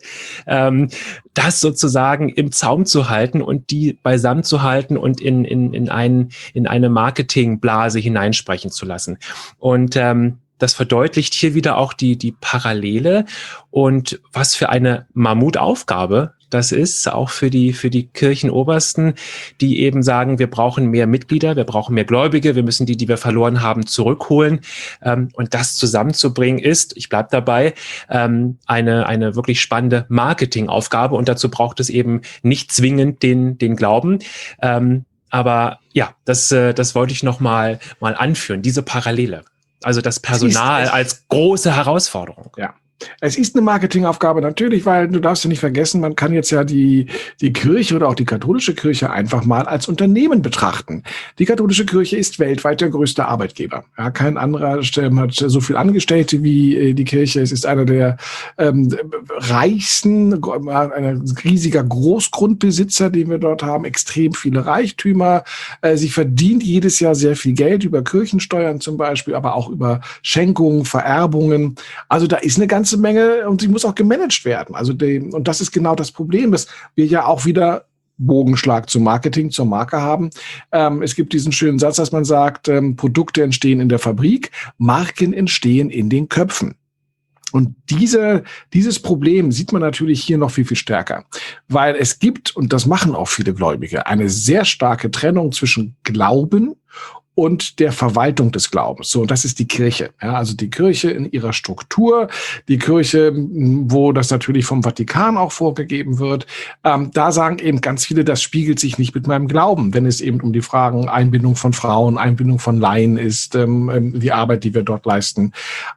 das sozusagen im Zaum zu halten und die beisammen zu halten und in eine Marketingblase hineinsprechen zu lassen. Und das verdeutlicht hier wieder auch die Parallele und was für eine Mammutaufgabe das ist, auch für die Kirchenobersten, die eben sagen, wir brauchen mehr Mitglieder, wir brauchen mehr Gläubige, wir müssen die wir verloren haben, zurückholen. Und das zusammenzubringen ist, ich bleibe dabei, eine wirklich spannende Marketingaufgabe. Und dazu braucht es eben nicht zwingend den Glauben. Aber ja, das wollte ich noch mal anführen, diese Parallele. Also das Personal als große Herausforderung. Ja. Es ist eine Marketingaufgabe natürlich, weil du darfst ja nicht vergessen, man kann jetzt ja die Kirche oder auch die katholische Kirche einfach mal als Unternehmen betrachten. Die katholische Kirche ist weltweit der größte Arbeitgeber. Ja, kein anderer hat so viel Angestellte wie die Kirche. Es ist einer der reichsten, ein riesiger Großgrundbesitzer, den wir dort haben, extrem viele Reichtümer. Sie verdient jedes Jahr sehr viel Geld über Kirchensteuern zum Beispiel, aber auch über Schenkungen, Vererbungen. Also da ist eine ganze Menge und sie muss auch gemanagt werden. Und das ist genau das Problem, dass wir ja auch wieder Bogenschlag zum Marketing, zur Marke haben. Es gibt diesen schönen Satz, dass man sagt, Produkte entstehen in der Fabrik, Marken entstehen in den Köpfen. Und dieses Problem sieht man natürlich hier noch viel, viel stärker, weil es gibt, und das machen auch viele Gläubige, eine sehr starke Trennung zwischen Glauben und der Verwaltung des Glaubens. So, und das ist die Kirche. Ja, also die Kirche in ihrer Struktur, die Kirche, wo das natürlich vom Vatikan auch vorgegeben wird. Da sagen eben ganz viele, das spiegelt sich nicht mit meinem Glauben, wenn es eben um die Fragen Einbindung von Frauen, Einbindung von Laien ist, die Arbeit, die wir dort leisten.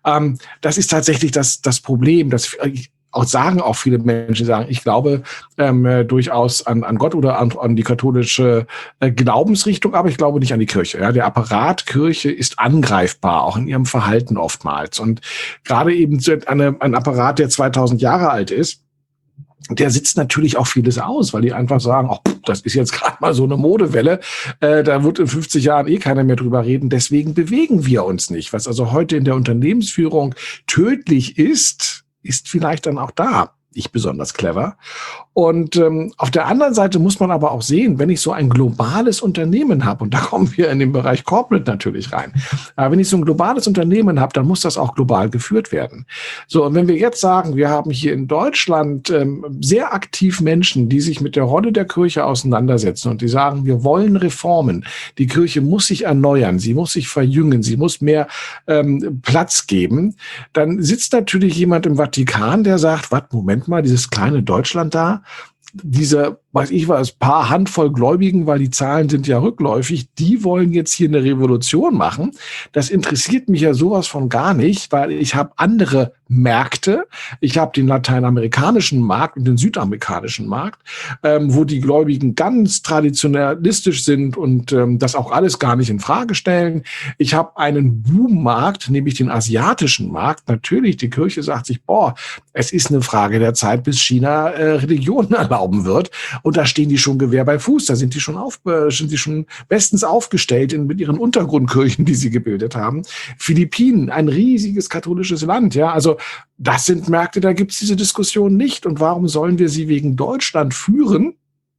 Das ist tatsächlich das Problem, dass sagen auch viele Menschen, sagen, ich glaube durchaus an Gott oder an die katholische Glaubensrichtung, aber ich glaube nicht an die Kirche. Ja, der Apparat Kirche ist angreifbar, auch in ihrem Verhalten oftmals. Und gerade eben ein Apparat, der 2000 Jahre alt ist, der sitzt natürlich auch vieles aus, weil die einfach sagen, ach, das ist jetzt gerade mal so eine Modewelle, da wird in 50 Jahren keiner mehr drüber reden, deswegen bewegen wir uns nicht. Was also heute in der Unternehmensführung tödlich ist vielleicht dann auch da nicht besonders clever. Und auf der anderen Seite muss man aber auch sehen, wenn ich so ein globales Unternehmen habe, und da kommen wir in den Bereich Corporate natürlich rein, aber wenn ich so ein globales Unternehmen habe, dann muss das auch global geführt werden. So, und wenn wir jetzt sagen, wir haben hier in Deutschland sehr aktiv Menschen, die sich mit der Rolle der Kirche auseinandersetzen und die sagen, wir wollen Reformen, die Kirche muss sich erneuern, sie muss sich verjüngen, sie muss mehr Platz geben, dann sitzt natürlich jemand im Vatikan, der sagt, was, Moment mal, dieses kleine Deutschland da, diese, weiß ich was, paar Handvoll Gläubigen, weil die Zahlen sind ja rückläufig, die wollen jetzt hier eine Revolution machen. Das interessiert mich ja sowas von gar nicht, weil ich habe andere Märkte. Ich habe den lateinamerikanischen Markt und den südamerikanischen Markt, wo die Gläubigen ganz traditionalistisch sind und das auch alles gar nicht in Frage stellen. Ich habe einen Boommarkt, nämlich den asiatischen Markt. Natürlich, die Kirche sagt sich, es ist eine Frage der Zeit, bis China Religionen erlauben wird. Und da stehen die schon Gewehr bei Fuß. Da sind die schon bestens aufgestellt mit ihren Untergrundkirchen, die sie gebildet haben. Philippinen, ein riesiges katholisches Land. Ja, also das sind Märkte, da gibt es diese Diskussion nicht. Und warum sollen wir sie wegen Deutschland führen?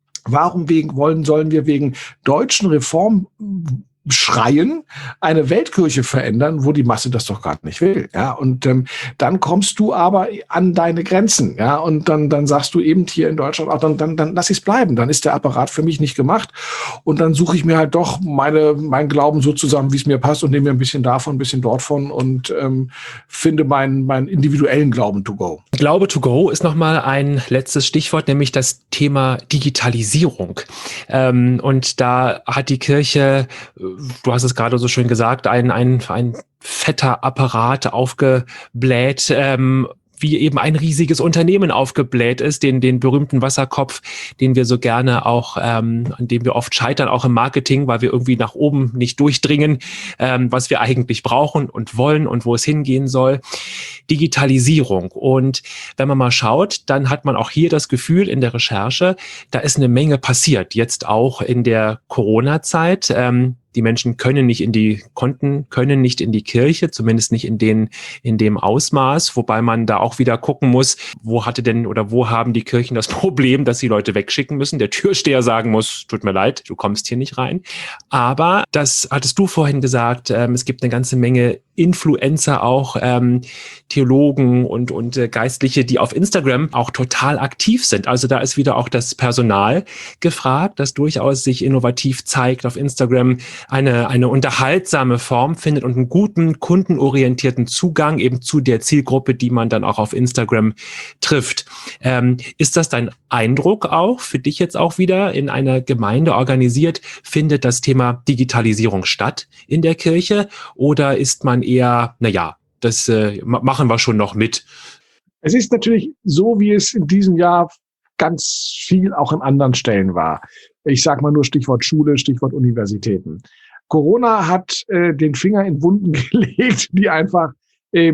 Sollen wir wegen deutschen Reformen schreien, eine Weltkirche verändern, wo die Masse das doch gar nicht will, ja, und dann kommst du aber an deine Grenzen, ja, und dann sagst du eben hier in Deutschland auch, dann lass ich es bleiben, dann ist der Apparat für mich nicht gemacht und dann suche ich mir halt doch mein Glauben so zusammen, wie es mir passt und nehme mir ein bisschen davon, ein bisschen dort von und finde meinen individuellen Glauben to go. Glaube to go ist nochmal ein letztes Stichwort, nämlich das Thema Digitalisierung. Und da hat die Kirche, du hast es gerade so schön gesagt, ein fetter Apparat aufgebläht, wie eben ein riesiges Unternehmen aufgebläht ist, den berühmten Wasserkopf, den wir so gerne auch, an dem wir oft scheitern, auch im Marketing, weil wir irgendwie nach oben nicht durchdringen, was wir eigentlich brauchen und wollen und wo es hingehen soll. Digitalisierung. Und wenn man mal schaut, dann hat man auch hier das Gefühl in der Recherche, da ist eine Menge passiert. Jetzt auch in der Corona-Zeit. Die Menschen können nicht in die Kirche, zumindest nicht in dem Ausmaß, wobei man da auch wieder gucken muss, wo haben die Kirchen das Problem, dass sie Leute wegschicken müssen, der Türsteher sagen muss, tut mir leid, du kommst hier nicht rein. Aber das hattest du vorhin gesagt, es gibt eine ganze Menge Influencer auch, Theologen und Geistliche, die auf Instagram auch total aktiv sind. Also da ist wieder auch das Personal gefragt, das durchaus sich innovativ zeigt auf Instagram, eine unterhaltsame Form findet und einen guten, kundenorientierten Zugang eben zu der Zielgruppe, die man dann auch auf Instagram trifft. Ist das dein Eindruck auch für dich jetzt auch wieder in einer Gemeinde organisiert? Findet das Thema Digitalisierung statt in der Kirche oder ist man eher, das machen wir schon noch mit? Es ist natürlich so, wie es in diesem Jahr ganz viel auch an anderen Stellen war. Ich sage mal nur Stichwort Schule, Stichwort Universitäten. Corona hat den Finger in Wunden gelegt, die einfach da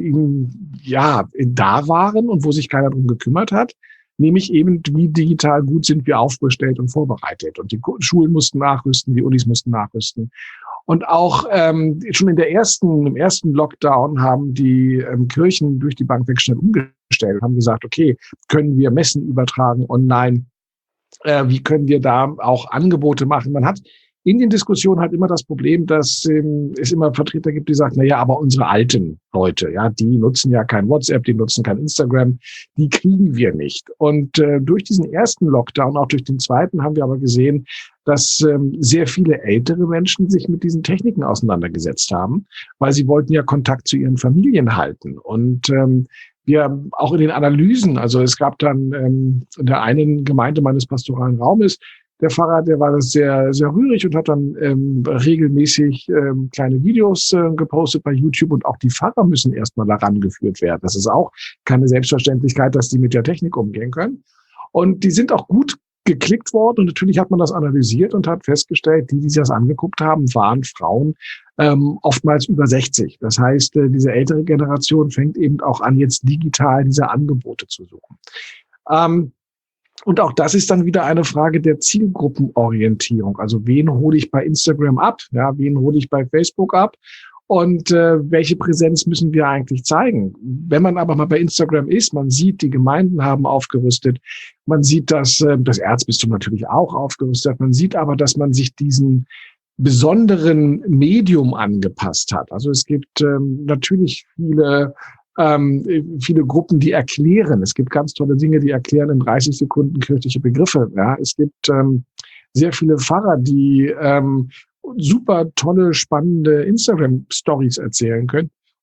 waren und wo sich keiner drum gekümmert hat. Nämlich eben, wie digital gut sind wir aufgestellt und vorbereitet. Und die Schulen mussten nachrüsten, die Unis mussten nachrüsten. Und auch schon im ersten Lockdown haben die Kirchen durch die Bank weg schnell umgestellt, haben gesagt, okay, können wir Messen übertragen online? Wie können wir da auch Angebote machen? Man hat in den Diskussionen halt immer das Problem, dass es immer Vertreter gibt, die sagen, aber unsere alten Leute, ja, die nutzen ja kein WhatsApp, die nutzen kein Instagram, die kriegen wir nicht. Und durch diesen ersten Lockdown, auch durch den zweiten, haben wir aber gesehen, dass sehr viele ältere Menschen sich mit diesen Techniken auseinandergesetzt haben, weil sie wollten ja Kontakt zu ihren Familien halten. Und wir auch in den Analysen, also es gab dann in der einen Gemeinde meines pastoralen Raumes, der Pfarrer, der war sehr, sehr rührig und hat dann regelmäßig kleine Videos gepostet bei YouTube und auch die Pfarrer müssen erstmal daran geführt werden. Das ist auch keine Selbstverständlichkeit, dass die mit der Technik umgehen können. Und die sind auch gut geklickt worden und natürlich hat man das analysiert und hat festgestellt, die sich das angeguckt haben, waren Frauen oftmals über 60. Das heißt, diese ältere Generation fängt eben auch an, jetzt digital diese Angebote zu suchen. Und auch das ist dann wieder eine Frage der Zielgruppenorientierung. Also wen hole ich bei Instagram ab? Ja, wen hole ich bei Facebook ab? Und welche Präsenz müssen wir eigentlich zeigen? Wenn man aber mal bei Instagram ist, man sieht, die Gemeinden haben aufgerüstet. Man sieht, dass das Erzbistum natürlich auch aufgerüstet hat. Man sieht aber, dass man sich diesen besonderen Medium angepasst hat. Also es gibt natürlich viele Gruppen, die erklären. Es gibt ganz tolle Dinge, die erklären in 30 Sekunden kirchliche Begriffe. Ja, es gibt sehr viele Pfarrer, die super tolle, spannende Instagram-Stories erzählen können.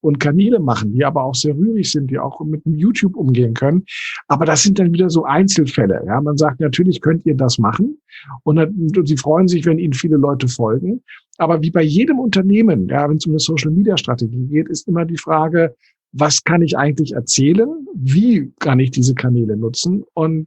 und Kanäle machen, die aber auch sehr rührig sind, die auch mit YouTube umgehen können. Aber das sind dann wieder so Einzelfälle. Ja, man sagt, natürlich könnt ihr das machen und sie freuen sich, wenn ihnen viele Leute folgen. Aber wie bei jedem Unternehmen, ja, wenn es um eine Social-Media-Strategie geht, ist immer die Frage, was kann ich eigentlich erzählen? Wie kann ich diese Kanäle nutzen? Und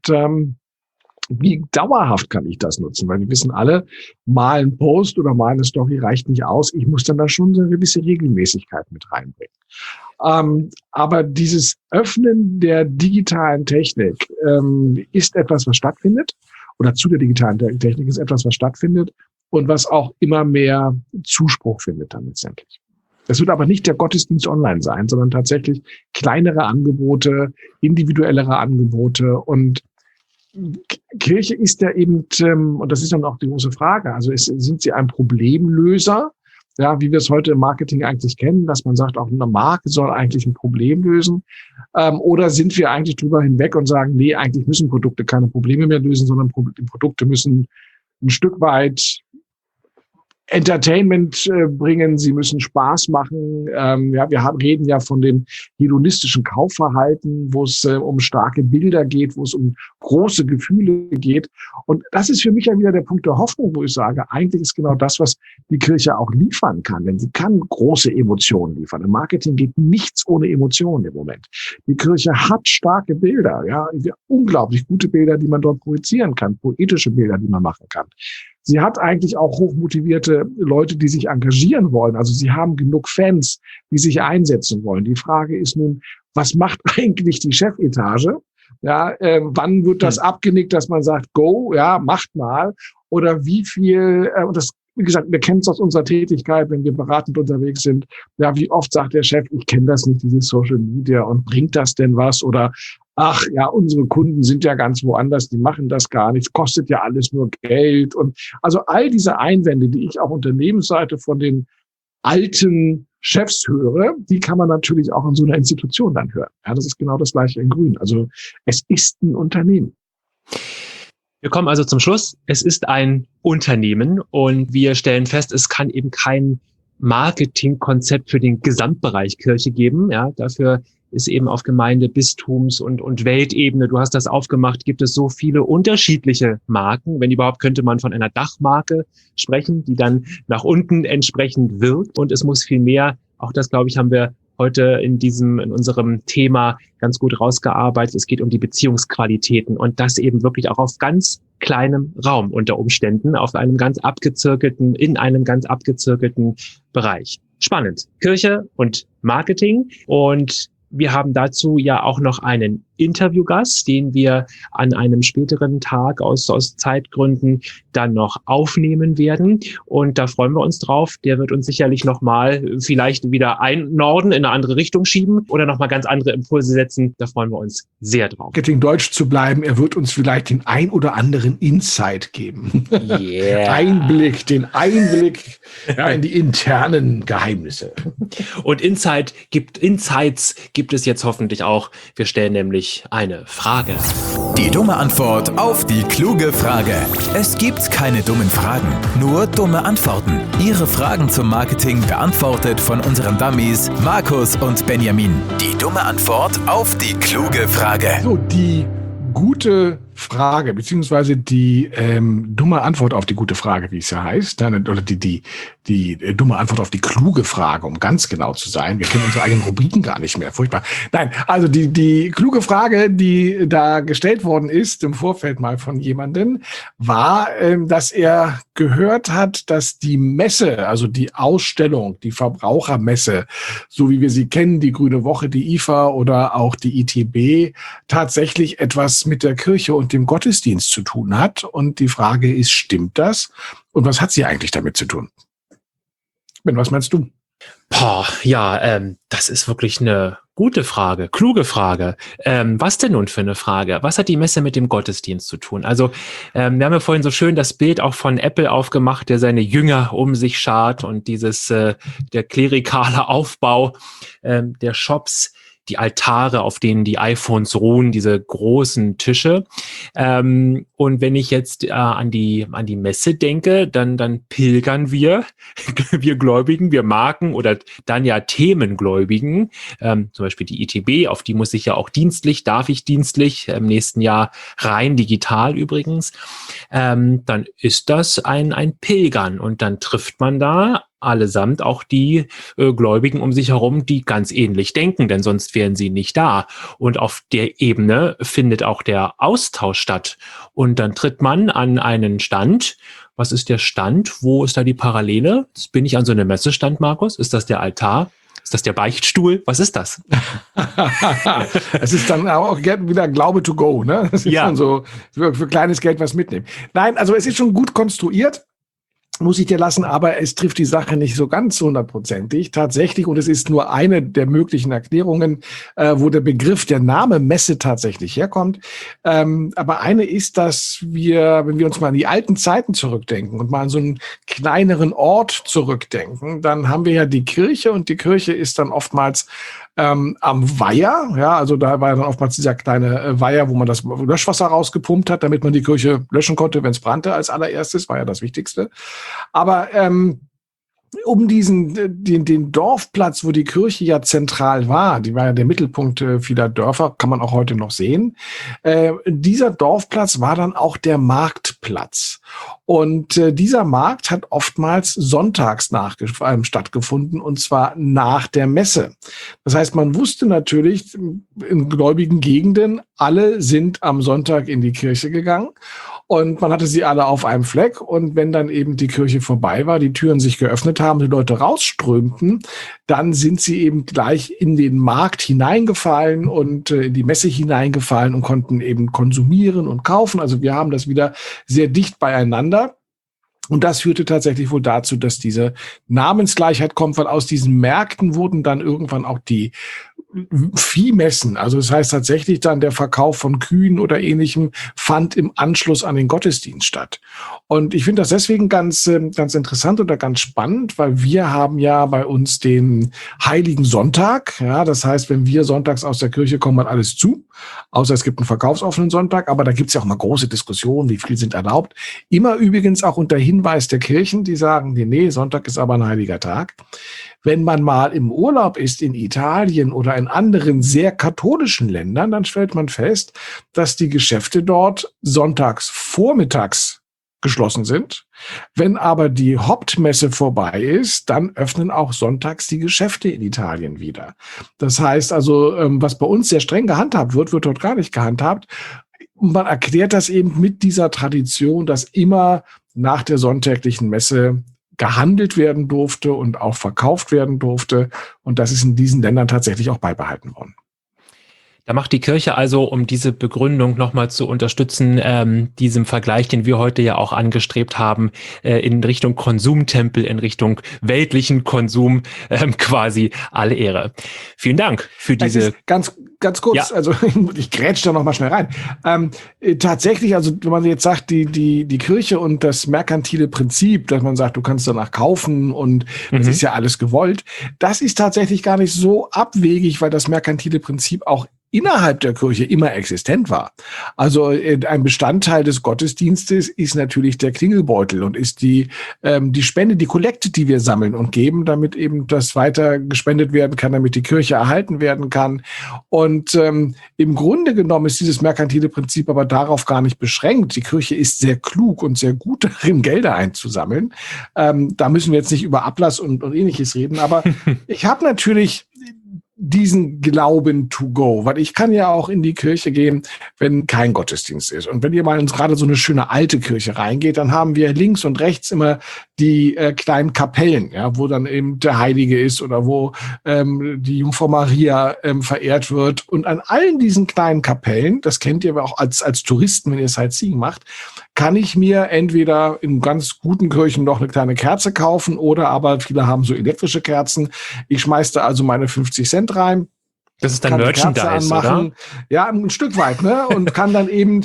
wie dauerhaft kann ich das nutzen? Weil wir wissen alle, mal ein Post oder mal eine Story reicht nicht aus. Ich muss dann da schon so eine gewisse Regelmäßigkeit mit reinbringen. Aber dieses Öffnen der digitalen Technik ist etwas, was stattfindet. Oder zu der digitalen Technik ist etwas, was stattfindet und was auch immer mehr Zuspruch findet dann letztendlich. Das wird aber nicht der Gottesdienst online sein, sondern tatsächlich kleinere Angebote, individuellere Angebote. Und Kirche ist ja eben, und das ist dann auch die große Frage, also sind sie ein Problemlöser, ja, wie wir es heute im Marketing eigentlich kennen, dass man sagt, auch eine Marke soll eigentlich ein Problem lösen, oder sind wir eigentlich drüber hinweg und sagen, nee, eigentlich müssen Produkte keine Probleme mehr lösen, sondern die Produkte müssen ein Stück weit Entertainment bringen, sie müssen Spaß machen. Ja, wir reden ja von dem hedonistischen Kaufverhalten, wo es um starke Bilder geht, wo es um große Gefühle geht. Und das ist für mich ja wieder der Punkt der Hoffnung, wo ich sage, eigentlich ist genau das, was die Kirche auch liefern kann. Denn sie kann große Emotionen liefern. Im Marketing geht nichts ohne Emotionen im Moment. Die Kirche hat starke Bilder, ja, unglaublich gute Bilder, die man dort projizieren kann, poetische Bilder, die man machen kann. Sie hat eigentlich auch hochmotivierte Leute, die sich engagieren wollen. Also sie haben genug Fans, die sich einsetzen wollen. Die Frage ist nun, was macht eigentlich die Chefetage? Ja, wann wird das abgenickt, dass man sagt, go, ja, macht mal? Oder wie viel, und das, wie gesagt, wir kennen es aus unserer Tätigkeit, wenn wir beratend unterwegs sind. Ja, wie oft sagt der Chef, ich kenne das nicht, dieses Social Media, und bringt das denn was? Oder ach ja, unsere Kunden sind ja ganz woanders, die machen das gar nicht, kostet ja alles nur Geld. Und also all diese Einwände, die ich auf Unternehmensseite von den alten Chefs höre, die kann man natürlich auch in so einer Institution dann hören. Ja, das ist genau das Gleiche in Grün. Also es ist ein Unternehmen. Wir kommen also zum Schluss. Es ist ein Unternehmen und wir stellen fest, es kann eben kein Marketingkonzept für den Gesamtbereich Kirche geben. Ja, dafür ist eben auf Gemeinde-, Bistums- und Weltebene, du hast das aufgemacht, gibt es so viele unterschiedliche Marken. Wenn überhaupt, könnte man von einer Dachmarke sprechen, die dann nach unten entsprechend wirkt. Und es muss viel mehr, auch das, glaube ich, haben wir heute in unserem Thema ganz gut rausgearbeitet. Es geht um die Beziehungsqualitäten und das eben wirklich auch auf ganz kleinem Raum unter Umständen, in einem ganz abgezirkelten Bereich. Spannend. Kirche und Marketing, und wir haben dazu ja auch noch einen Interviewgast, den wir an einem späteren Tag aus Zeitgründen dann noch aufnehmen werden. Und da freuen wir uns drauf. Der wird uns sicherlich nochmal vielleicht wieder einnorden, in eine andere Richtung schieben oder nochmal ganz andere Impulse setzen. Da freuen wir uns sehr drauf. Marketing Deutsch zu bleiben, er wird uns vielleicht den ein oder anderen Insight geben. Yeah. Den Einblick ja, in die internen Geheimnisse. Und Insights gibt es jetzt hoffentlich auch. Wir stellen nämlich eine Frage. Die dumme Antwort auf die kluge Frage. Es gibt keine dummen Fragen, nur dumme Antworten. Ihre Fragen zum Marketing beantwortet von unseren Dummies Markus und Benjamin. Die dumme Antwort auf die kluge Frage. So, die gute Frage, beziehungsweise die dumme Antwort auf die gute Frage, wie es ja heißt, oder die dumme Antwort auf die kluge Frage, um ganz genau zu sein. Wir kennen unsere eigenen Rubriken gar nicht mehr, furchtbar. Nein, also die kluge Frage, die da gestellt worden ist, im Vorfeld mal von jemandem, war, dass er gehört hat, dass die Messe, also die Ausstellung, die Verbrauchermesse, so wie wir sie kennen, die Grüne Woche, die IFA oder auch die ITB, tatsächlich etwas mit der Kirche und dem Gottesdienst zu tun hat. Und die Frage ist, stimmt das? Und was hat sie eigentlich damit zu tun? Ben, was meinst du? Das ist wirklich eine gute Frage, kluge Frage. Was denn nun für eine Frage? Was hat die Messe mit dem Gottesdienst zu tun? Also wir haben ja vorhin so schön das Bild auch von Apple aufgemacht, der seine Jünger um sich schart, und der klerikale Aufbau der Shops. die Altare, auf denen die iPhones ruhen, diese großen Tische. Und wenn ich jetzt an die Messe denke, dann pilgern wir Gläubigen, wir Marken oder dann ja Themengläubigen, zum Beispiel die ITB, auf die muss ich ja auch darf ich dienstlich, im nächsten Jahr rein digital übrigens, dann ist das ein Pilgern und dann trifft man da allesamt auch die Gläubigen um sich herum, die ganz ähnlich denken, denn sonst wären sie nicht da. Und auf der Ebene findet auch der Austausch statt. Und dann tritt man an einen Stand. Was ist der Stand? Wo ist da die Parallele? Jetzt bin ich an so einem Messestand, Markus. Ist das der Altar? Ist das der Beichtstuhl? Was ist das? Es ist dann auch wieder Glaube to go, ne? Das ist dann so für kleines Geld was mitnehmen. Nein, also es ist schon gut konstruiert, muss ich dir lassen, aber es trifft die Sache nicht so ganz hundertprozentig. Tatsächlich, und es ist nur eine der möglichen Erklärungen, wo der Begriff, der Name Messe tatsächlich herkommt. Aber eine ist, dass wenn wir uns mal an die alten Zeiten zurückdenken und mal an so einen kleineren Ort zurückdenken, dann haben wir ja die Kirche und die Kirche ist dann oftmals am Weiher, ja, also da war dann oftmals dieser kleine Weiher, wo man das Löschwasser rausgepumpt hat, damit man die Kirche löschen konnte, wenn es brannte als allererstes, war ja das Wichtigste. Aber um den Dorfplatz, wo die Kirche ja zentral war, die war ja der Mittelpunkt vieler Dörfer, kann man auch heute noch sehen. Dieser Dorfplatz war dann auch der Marktplatz. Und dieser Markt hat oftmals sonntags stattgefunden, und zwar nach der Messe. Das heißt, man wusste natürlich in gläubigen Gegenden, alle sind am Sonntag in die Kirche gegangen. Und man hatte sie alle auf einem Fleck. Und wenn dann eben die Kirche vorbei war, die Türen sich geöffnet haben, die Leute rausströmten, dann sind sie eben gleich in den Markt hineingefallen und in die Messe hineingefallen und konnten eben konsumieren und kaufen. Also wir haben das wieder sehr dicht beieinander. Und das führte tatsächlich wohl dazu, dass diese Namensgleichheit kommt, weil aus diesen Märkten wurden dann irgendwann auch die Viehmessen, also das heißt tatsächlich dann der Verkauf von Kühen oder Ähnlichem, fand im Anschluss an den Gottesdienst statt. Und ich finde das deswegen ganz interessant oder ganz spannend, weil wir haben ja bei uns den Heiligen Sonntag. Ja, das heißt, wenn wir sonntags aus der Kirche kommen, hat alles zu, außer es gibt einen verkaufsoffenen Sonntag. Aber da gibt es ja auch mal große Diskussionen, wie viel sind erlaubt. Immer übrigens auch unter Hinweis der Kirchen, die sagen, nee, Sonntag ist aber ein heiliger Tag. Wenn man mal im Urlaub ist in Italien oder in anderen sehr katholischen Ländern, dann stellt man fest, dass die Geschäfte dort sonntags vormittags geschlossen sind. Wenn aber die Hauptmesse vorbei ist, dann öffnen auch sonntags die Geschäfte in Italien wieder. Das heißt also, was bei uns sehr streng gehandhabt wird dort gar nicht gehandhabt. Und man erklärt das eben mit dieser Tradition, dass immer nach der sonntäglichen Messe gehandelt werden durfte und auch verkauft werden durfte. Und das ist in diesen Ländern tatsächlich auch beibehalten worden. Da macht die Kirche also, um diese Begründung nochmal zu unterstützen, diesem Vergleich, den wir heute ja auch angestrebt haben, in Richtung Konsumtempel, in Richtung weltlichen Konsum, quasi alle Ehre. Vielen Dank für diese... Ganz kurz, ja. Also ich grätsch da noch mal schnell rein. Tatsächlich, also wenn man jetzt sagt, die Kirche und das merkantile Prinzip, dass man sagt, du kannst danach kaufen und das ist ja alles gewollt, das ist tatsächlich gar nicht so abwegig, weil das merkantile Prinzip auch innerhalb der Kirche immer existent war. Also ein Bestandteil des Gottesdienstes ist natürlich der Klingelbeutel und ist die Spende, die Kollekte, die wir sammeln und geben, damit eben das weiter gespendet werden kann, damit die Kirche erhalten werden kann. Und im Grunde genommen ist dieses merkantile Prinzip aber darauf gar nicht beschränkt. Die Kirche ist sehr klug und sehr gut darin, Gelder einzusammeln. Da müssen wir jetzt nicht über Ablass und Ähnliches reden, aber ich habe natürlich diesen Glauben to go, weil ich kann ja auch in die Kirche gehen, wenn kein Gottesdienst ist. Und wenn ihr mal in gerade so eine schöne alte Kirche reingeht, dann haben wir links und rechts immer die kleinen Kapellen, ja, wo dann eben der Heilige ist oder wo die Jungfrau Maria verehrt wird. Und an allen diesen kleinen Kapellen, das kennt ihr aber auch als Touristen, wenn ihr Sightseeing macht, kann ich mir entweder in ganz guten Kirchen noch eine kleine Kerze kaufen oder aber viele haben so elektrische Kerzen. Ich schmeiß da also meine 50 Cent rein Das ist dann kann die Kerze Merchandise, anmachen. oder? Ja, ein Stück weit, ne? Und kann dann eben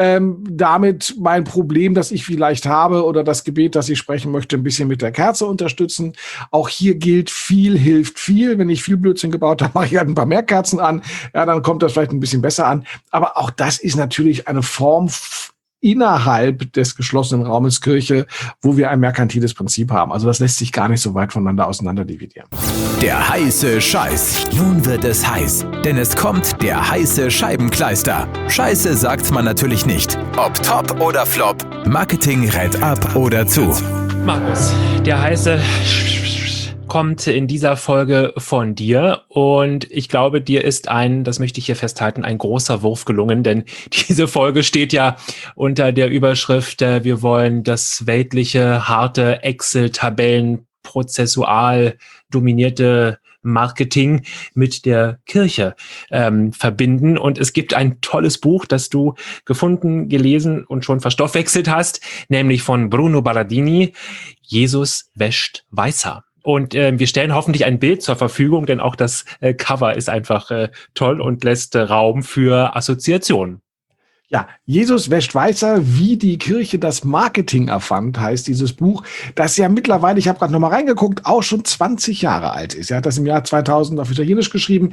damit mein Problem, das ich vielleicht habe oder das Gebet, das ich sprechen möchte, ein bisschen mit der Kerze unterstützen. Auch hier gilt, viel hilft viel. Wenn ich viel Blödsinn gebaut habe, mache ich halt ein paar mehr Kerzen an. Ja, dann kommt das vielleicht ein bisschen besser an. Aber auch das ist natürlich eine Form innerhalb des geschlossenen Raumes Kirche, wo wir ein merkantiles Prinzip haben. Also das lässt sich gar nicht so weit voneinander auseinander dividieren. Der heiße Scheiß. Nun wird es heiß, denn es kommt der heiße Scheibenkleister. Scheiße sagt man natürlich nicht. Ob top oder flop, Marketing rät ab oder zu. Markus, der heiße kommt in dieser Folge von dir und ich glaube, dir ist das möchte ich hier festhalten, ein großer Wurf gelungen, denn diese Folge steht ja unter der Überschrift, wir wollen das weltliche, harte Excel-Tabellen, prozessual dominierte Marketing mit der Kirche verbinden. Und es gibt ein tolles Buch, das du gefunden, gelesen und schon verstoffwechselt hast, nämlich von Bruno Ballardini, Jesus wäscht weißer. Und wir stellen hoffentlich ein Bild zur Verfügung, denn auch das Cover ist einfach toll und lässt Raum für Assoziationen. Ja, Jesus wäscht weißer, wie die Kirche das Marketing erfand, heißt dieses Buch, das ja mittlerweile, ich habe gerade nochmal reingeguckt, auch schon 20 Jahre alt ist. Er hat das im Jahr 2000 auf Italienisch geschrieben,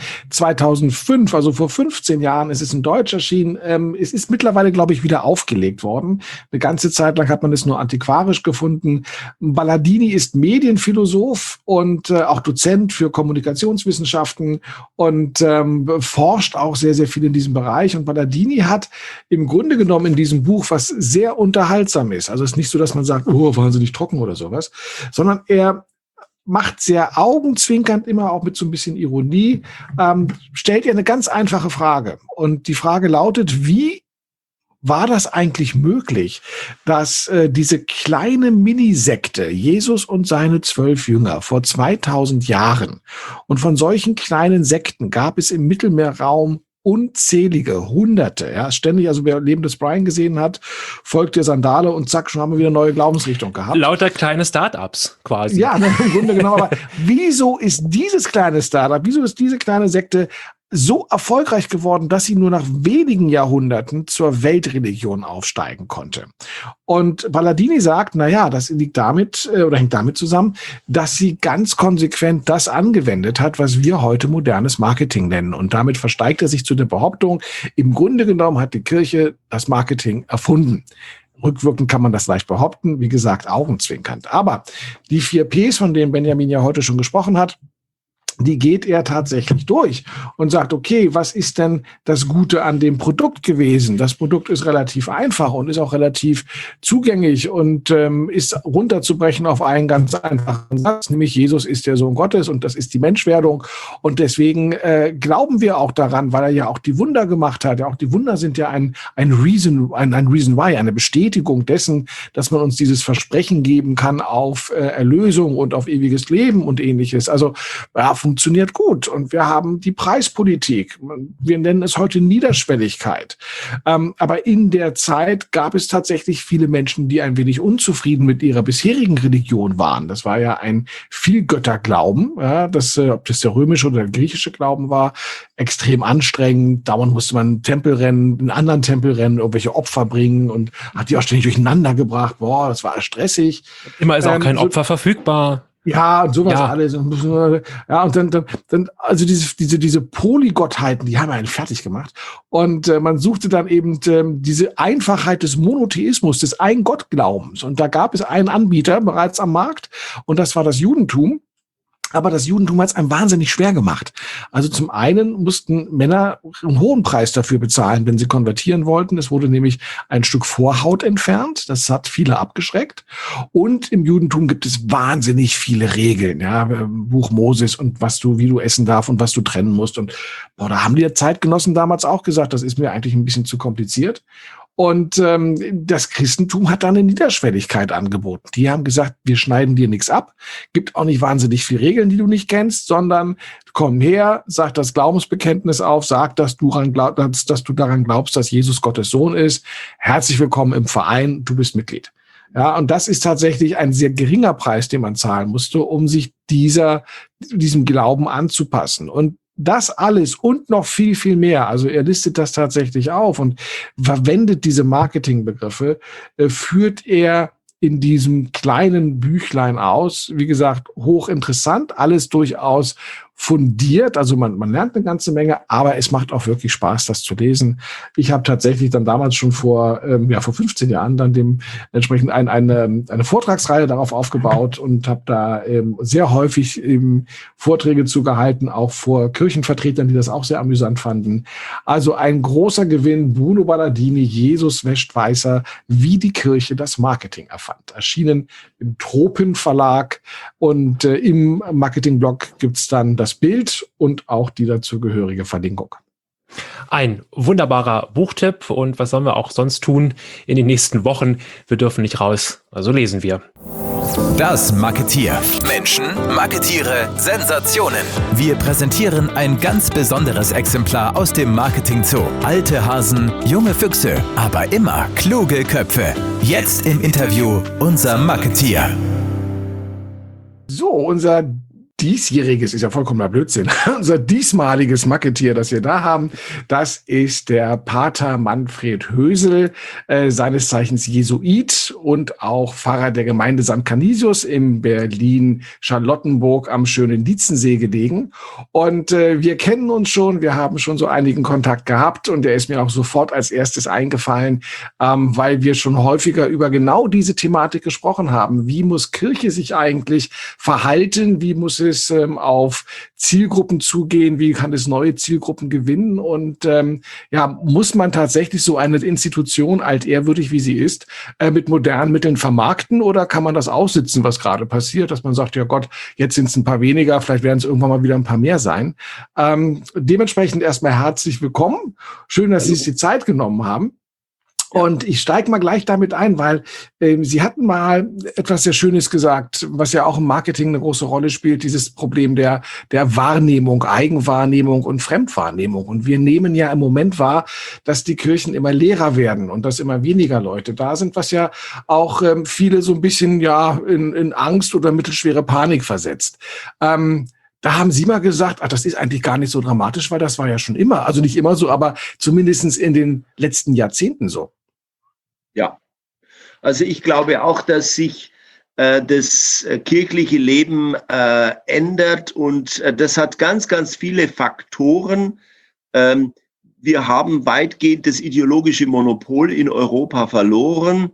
2005, also vor 15 Jahren, ist es in Deutsch erschienen. Es ist mittlerweile, glaube ich, wieder aufgelegt worden. Eine ganze Zeit lang hat man es nur antiquarisch gefunden. Ballardini ist Medienphilosoph und auch Dozent für Kommunikationswissenschaften und forscht auch sehr, sehr viel in diesem Bereich. Und Ballardini hat im Grunde genommen in diesem Buch, was sehr unterhaltsam ist. Also es ist nicht so, dass man sagt, oh, wahnsinnig trocken oder sowas, sondern er macht sehr augenzwinkernd, immer auch mit so ein bisschen Ironie, stellt ihr eine ganz einfache Frage. Und die Frage lautet, wie war das eigentlich möglich, dass diese kleine Minisekte, Jesus und seine 12 Jünger, vor 2000 Jahren, und von solchen kleinen Sekten gab es im Mittelmeerraum unzählige, Hunderte, ja, ständig, also wer Leben des Brian gesehen hat, folgt der Sandale und zack, schon haben wir wieder eine neue Glaubensrichtung gehabt. Lauter kleine Start-ups quasi. Ja, ne, im Grunde genau, aber wieso ist dieses kleine Startup, wieso ist diese kleine Sekte so erfolgreich geworden, dass sie nur nach wenigen Jahrhunderten zur Weltreligion aufsteigen konnte? Und Ballardini sagt, na ja, das liegt damit oder hängt damit zusammen, dass sie ganz konsequent das angewendet hat, was wir heute modernes Marketing nennen. Und damit versteigt er sich zu der Behauptung, im Grunde genommen hat die Kirche das Marketing erfunden. Rückwirkend kann man das leicht behaupten, wie gesagt, augenzwinkernd. Aber die 4 Ps, von denen Benjamin ja heute schon gesprochen hat, die geht er tatsächlich durch und sagt, okay, was ist denn das Gute an dem Produkt gewesen? Das Produkt ist relativ einfach und ist auch relativ zugänglich und ist runterzubrechen auf einen ganz einfachen Satz, nämlich Jesus ist der Sohn Gottes und das ist die Menschwerdung. Und deswegen glauben wir auch daran, weil er ja auch die Wunder gemacht hat. Ja, auch die Wunder sind ja ein Reason why, eine Bestätigung dessen, dass man uns dieses Versprechen geben kann auf Erlösung und auf ewiges Leben und ähnliches. Also ja, funktioniert gut. Und wir haben die Preispolitik. Wir nennen es heute Niederschwelligkeit. Aber in der Zeit gab es tatsächlich viele Menschen, die ein wenig unzufrieden mit ihrer bisherigen Religion waren. Das war ja ein Vielgötterglauben. Ja, ob das der römische oder der griechische Glauben war, extrem anstrengend. Dauernd musste man einen Tempel rennen, einen anderen Tempel rennen, irgendwelche Opfer bringen und hat die auch ständig durcheinander gebracht. Boah, das war stressig. Immer ist auch kein Opfer verfügbar. Ja, und sowas Ja. alles. Ja, und dann, also diese Polygottheiten, die haben einen fertig gemacht. Und man suchte dann eben diese Einfachheit des Monotheismus, des Ein-Gott-Glaubens. Und da gab es einen Anbieter bereits am Markt, und das war das Judentum. Aber das Judentum hat es einem wahnsinnig schwer gemacht. Also zum einen mussten Männer einen hohen Preis dafür bezahlen, wenn sie konvertieren wollten. Es wurde nämlich ein Stück Vorhaut entfernt. Das hat viele abgeschreckt. Und im Judentum gibt es wahnsinnig viele Regeln. Ja, Buch Moses und wie du essen darfst und was du trennen musst. Und da haben die Zeitgenossen damals auch gesagt, das ist mir eigentlich ein bisschen zu kompliziert. Und das Christentum hat da eine Niederschwelligkeit angeboten. Die haben gesagt, wir schneiden dir nichts ab, gibt auch nicht wahnsinnig viele Regeln, die du nicht kennst, sondern komm her, sag das Glaubensbekenntnis auf, sag, dass du daran glaubst, dass Jesus Gottes Sohn ist. Herzlich willkommen im Verein, du bist Mitglied. Ja, und das ist tatsächlich ein sehr geringer Preis, den man zahlen musste, um sich diesem Glauben anzupassen. Und das alles und noch viel, viel mehr, also er listet das tatsächlich auf und verwendet diese Marketingbegriffe, führt er in diesem kleinen Büchlein aus. Wie gesagt, hochinteressant, alles durchaus fundiert. Also man lernt eine ganze Menge, aber es macht auch wirklich Spaß, das zu lesen. Ich habe tatsächlich dann damals schon vor 15 Jahren dann dementsprechend eine Vortragsreihe darauf aufgebaut und habe da sehr häufig Vorträge zugehalten, auch vor Kirchenvertretern, die das auch sehr amüsant fanden. Also ein großer Gewinn, Bruno Ballardini, Jesus wäscht weißer, wie die Kirche das Marketing erfand. Erschienen im Tropen Verlag und im Marketingblog gibt's dann das Bild und auch die dazugehörige Verlinkung. Ein wunderbarer Buchtipp, und was sollen wir auch sonst tun in den nächsten Wochen? Wir dürfen nicht raus, also lesen wir. Das Marketier. Menschen, Marketiere, Sensationen. Wir präsentieren ein ganz besonderes Exemplar aus dem Marketing Zoo. Alte Hasen, junge Füchse, aber immer kluge Köpfe. Jetzt im Interview unser Marketier. So, unser diesjähriges, ist ja vollkommener Blödsinn, unser diesmaliges Marketier, das wir da haben, das ist der Pater Manfred Hösel, seines Jesuit und auch Pfarrer der Gemeinde St. Canisius in Berlin-Charlottenburg am schönen Lietzensee gelegen. Und wir kennen uns schon, wir haben schon so einigen Kontakt gehabt und der ist mir auch sofort als erstes eingefallen, weil wir schon häufiger über genau diese Thematik gesprochen haben. Wie muss Kirche sich eigentlich verhalten? Wie muss es auf Zielgruppen zugehen? Wie kann es neue Zielgruppen gewinnen? Und muss man tatsächlich so eine Institution, altehrwürdig wie sie ist, mit modernen Mitteln vermarkten, oder kann man das aussitzen, was gerade passiert, dass man sagt, ja Gott, jetzt sind es ein paar weniger, vielleicht werden es irgendwann mal wieder ein paar mehr sein. Dementsprechend erstmal herzlich willkommen. Schön, dass Sie sich die Zeit genommen haben. Und ich steige mal gleich damit ein, weil Sie hatten mal etwas sehr Schönes gesagt, was ja auch im Marketing eine große Rolle spielt, dieses Problem der Wahrnehmung, Eigenwahrnehmung und Fremdwahrnehmung. Und wir nehmen ja im Moment wahr, dass die Kirchen immer leerer werden und dass immer weniger Leute da sind, was ja auch viele so ein bisschen in Angst oder mittelschwere Panik versetzt. Da haben Sie mal gesagt, das ist eigentlich gar nicht so dramatisch, weil das war ja schon immer, also nicht immer so, aber zumindest in den letzten Jahrzehnten so. Ja, also ich glaube auch, dass sich das kirchliche Leben ändert, und das hat ganz, ganz viele Faktoren. Wir haben weitgehend das ideologische Monopol in Europa verloren.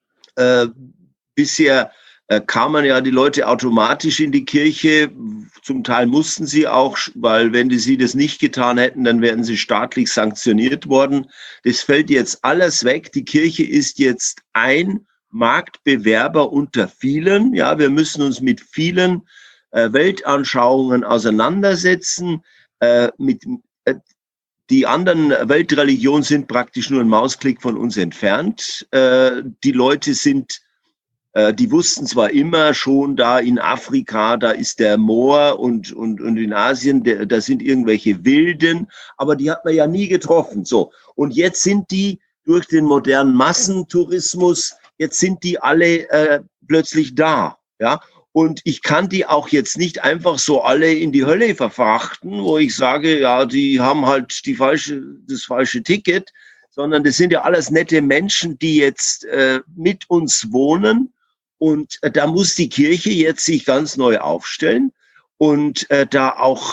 Bisher kamen ja die Leute automatisch in die Kirche. Zum Teil mussten sie auch, weil wenn sie das nicht getan hätten, dann wären sie staatlich sanktioniert worden. Das fällt jetzt alles weg. Die Kirche ist jetzt ein Marktbewerber unter vielen. Ja, wir müssen uns mit vielen Weltanschauungen auseinandersetzen. Die anderen Weltreligionen sind praktisch nur ein Mausklick von uns entfernt. Die Leute die wussten zwar immer schon, da in Afrika, da ist der Moor und in Asien, da sind irgendwelche Wilden, aber die hat man ja nie getroffen. So. Und jetzt sind die durch den modernen Massentourismus, jetzt sind die alle plötzlich da. Ja. Und ich kann die auch jetzt nicht einfach so alle in die Hölle verfrachten, wo ich sage, ja, die haben halt das falsche Ticket, sondern das sind ja alles nette Menschen, die jetzt mit uns wohnen. Und da muss die Kirche jetzt sich ganz neu aufstellen und da auch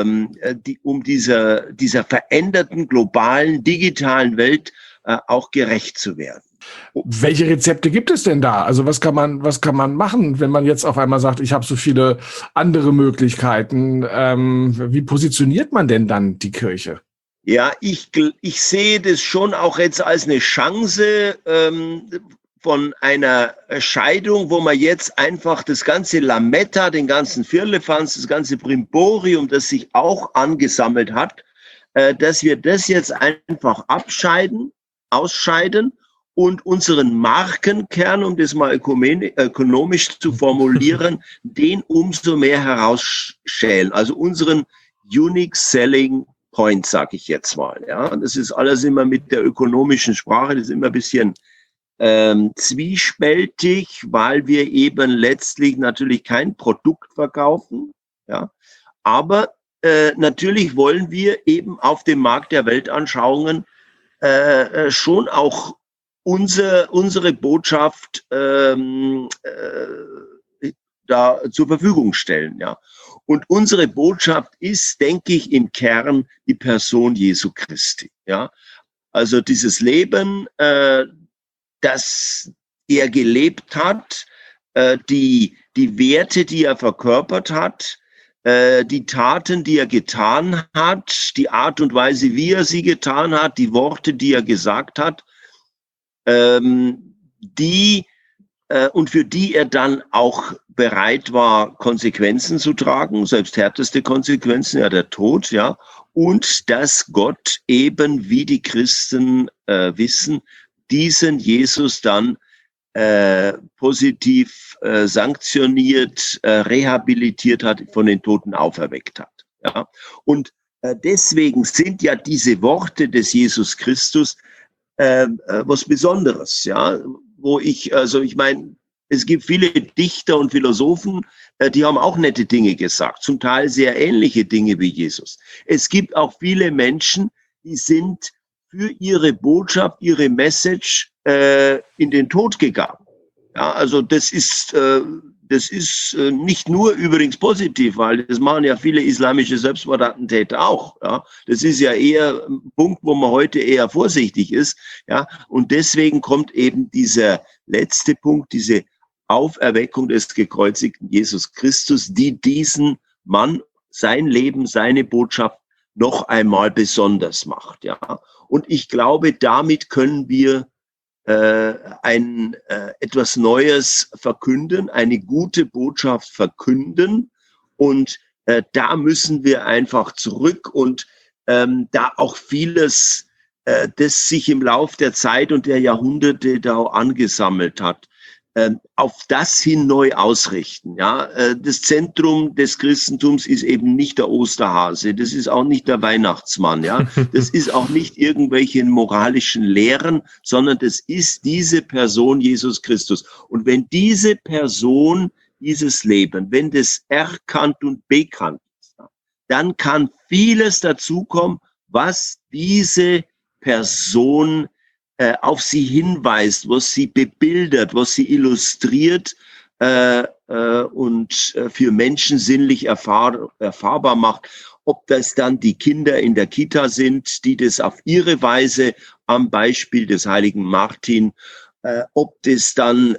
dieser veränderten globalen digitalen Welt auch gerecht zu werden. Welche Rezepte gibt es denn da? Also was kann man machen, wenn man jetzt auf einmal sagt, ich habe so viele andere Möglichkeiten? Wie positioniert man denn dann die Kirche? Ja, ich sehe das schon auch jetzt als eine Chance von einer Scheidung, wo man jetzt einfach das ganze Lametta, den ganzen Firlefanz, das ganze Brimborium, das sich auch angesammelt hat, dass wir das jetzt einfach ausscheiden und unseren Markenkern, um das mal ökonomisch zu formulieren, den umso mehr herausschälen. Also unseren Unique Selling Point, sage ich jetzt mal. Ja, das ist alles immer mit der ökonomischen Sprache, das ist immer ein bisschen zwiespältig, weil wir eben letztlich natürlich kein Produkt verkaufen, ja, aber natürlich wollen wir eben auf dem Markt der Weltanschauungen schon auch unsere Botschaft da zur Verfügung stellen, ja. Und unsere Botschaft ist, denke ich, im Kern die Person Jesu Christi, ja. Also dieses Leben, das er gelebt hat, die Werte, die er verkörpert hat, die Taten, die er getan hat, die Art und Weise, wie er sie getan hat, die Worte, die er gesagt hat, und für die er dann auch bereit war, Konsequenzen zu tragen, selbst härteste Konsequenzen, ja, der Tod, ja, und dass Gott eben, wie die Christen wissen, diesen Jesus dann positiv sanktioniert, rehabilitiert hat, von den Toten auferweckt hat. Ja? Und deswegen sind ja diese Worte des Jesus Christus was Besonderes, ja, wo ich meine, es gibt viele Dichter und Philosophen, die haben auch nette Dinge gesagt, zum Teil sehr ähnliche Dinge wie Jesus. Es gibt auch viele Menschen, die sind für ihre Botschaft, ihre Message in den Tod gegangen. Ja, also das ist nicht nur übrigens positiv, weil das machen ja viele islamische Selbstmordattentäter auch. Ja, das ist ja eher ein Punkt, wo man heute eher vorsichtig ist. Ja, und deswegen kommt eben dieser letzte Punkt, diese Auferweckung des gekreuzigten Jesus Christus, die diesen Mann, sein Leben, seine Botschaft noch einmal besonders macht. Ja, und ich glaube, damit können wir etwas Neues verkünden, eine gute Botschaft verkünden. Und da müssen wir einfach zurück und da auch vieles, das sich im Lauf der Zeit und der Jahrhunderte da auch angesammelt hat, auf das hin neu ausrichten. Ja, das Zentrum des Christentums ist eben nicht der Osterhase, das ist auch nicht der Weihnachtsmann, ja, das ist auch nicht irgendwelche moralischen Lehren, sondern das ist diese Person Jesus Christus. Und wenn diese Person, dieses Leben, wenn das erkannt und bekannt ist, dann kann vieles dazukommen, was diese Person auf sie hinweist, was sie bebildert, was sie illustriert und für Menschen sinnlich erfahrbar macht. Ob das dann die Kinder in der Kita sind, die das auf ihre Weise am Beispiel des heiligen Martin, ob das dann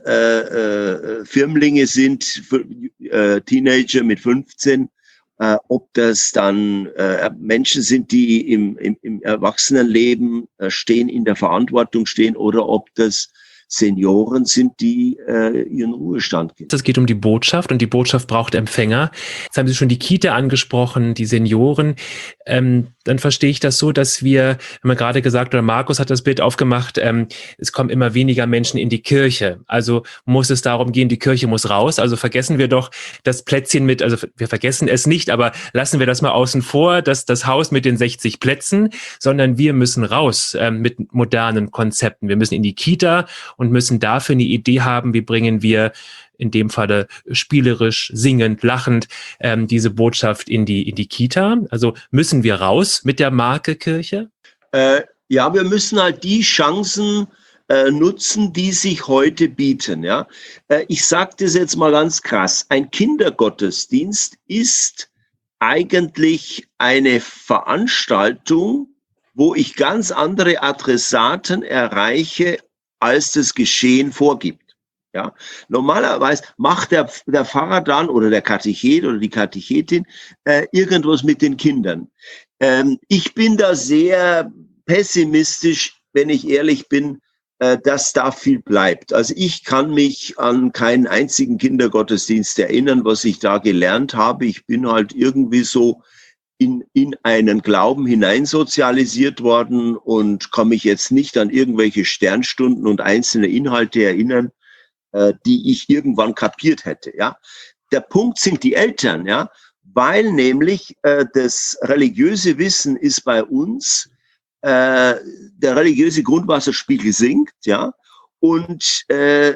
Firmlinge sind, Teenager mit 15, ob das dann Menschen sind, die im Erwachsenenleben stehen, in der Verantwortung stehen, oder ob das Senioren sind, die ihren Ruhestand gehen. Es geht um die Botschaft und die Botschaft braucht Empfänger. Jetzt haben Sie schon die Kita angesprochen, die Senioren. Dann verstehe ich das so, dass wir, wenn man gerade gesagt, oder Markus hat das Bild aufgemacht, es kommen immer weniger Menschen in die Kirche. Also muss es darum gehen, die Kirche muss raus. Also vergessen wir doch das Plätzchen mit, also wir vergessen es nicht, aber lassen wir das mal außen vor, das Haus mit den 60 Plätzen, sondern wir müssen raus mit modernen Konzepten. Wir müssen in die Kita und müssen dafür eine Idee haben, wie bringen wir in dem Falle spielerisch, singend, lachend diese Botschaft in die Kita. Also müssen wir raus mit der Marke Kirche? Ja, wir müssen halt die Chancen nutzen, die sich heute bieten. Ja, ich sage das jetzt mal ganz krass. Ein Kindergottesdienst ist eigentlich eine Veranstaltung, wo ich ganz andere Adressaten erreiche, als das Geschehen vorgibt. Ja, normalerweise macht der Pfarrer dann oder der Katechet oder die Katechetin irgendwas mit den Kindern. Ich bin da sehr pessimistisch, wenn ich ehrlich bin, dass da viel bleibt. Also ich kann mich an keinen einzigen Kindergottesdienst erinnern, was ich da gelernt habe. Ich bin halt irgendwie so in einen Glauben hineinsozialisiert worden und kann mich jetzt nicht an irgendwelche Sternstunden und einzelne Inhalte erinnern, die ich irgendwann kapiert hätte. Ja, der Punkt sind die Eltern, ja, weil nämlich das religiöse Wissen ist bei uns, der religiöse Grundwasserspiegel sinkt, ja, und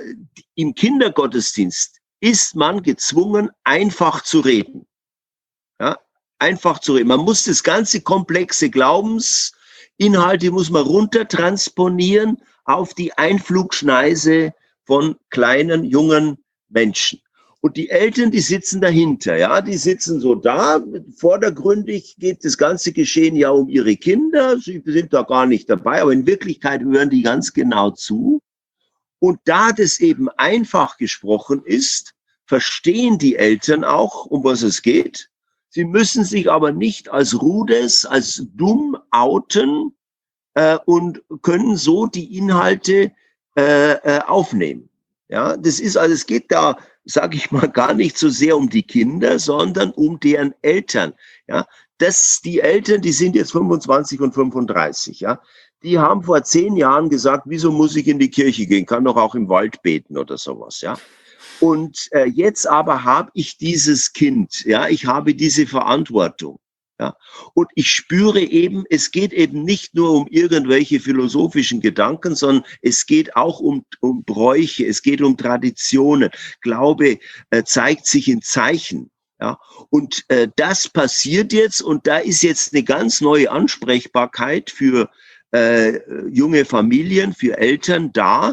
im Kindergottesdienst ist man gezwungen, einfach zu reden. Ja, einfach zu reden. Man muss das ganze komplexe Glaubensinhalte muss man runtertransponieren auf die Einflugschneise von kleinen, jungen Menschen. Und die Eltern, die sitzen dahinter, ja, die sitzen so da. Vordergründig geht das ganze Geschehen ja um ihre Kinder. Sie sind da gar nicht dabei, aber in Wirklichkeit hören die ganz genau zu. Und da das eben einfach gesprochen ist, verstehen die Eltern auch, um was es geht. Sie müssen sich aber nicht als Rudes, als dumm outen und können so die Inhalte aufnehmen. Ja, das ist also, es geht da, sage ich mal, gar nicht so sehr um die Kinder, sondern um deren Eltern. Ja, die Eltern, die sind jetzt 25 und 35. Ja, die haben vor 10 Jahren gesagt, wieso muss ich in die Kirche gehen? Kann doch auch im Wald beten oder sowas. Ja. Und jetzt aber habe ich dieses Kind, ja, ich habe diese Verantwortung, ja, und ich spüre eben, es geht eben nicht nur um irgendwelche philosophischen Gedanken, sondern es geht auch um Bräuche, es geht um Traditionen. Glaube zeigt sich in Zeichen, ja, und das passiert jetzt und da ist jetzt eine ganz neue Ansprechbarkeit für junge Familien, für Eltern da,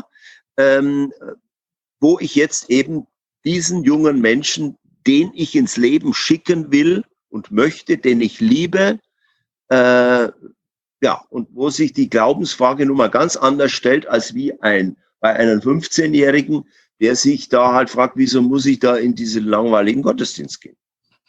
wo ich jetzt eben diesen jungen Menschen, den ich ins Leben schicken will und möchte, den ich liebe, ja, und wo sich die Glaubensfrage nun mal ganz anders stellt als wie bei einem 15-Jährigen, der sich da halt fragt, wieso muss ich da in diesen langweiligen Gottesdienst gehen?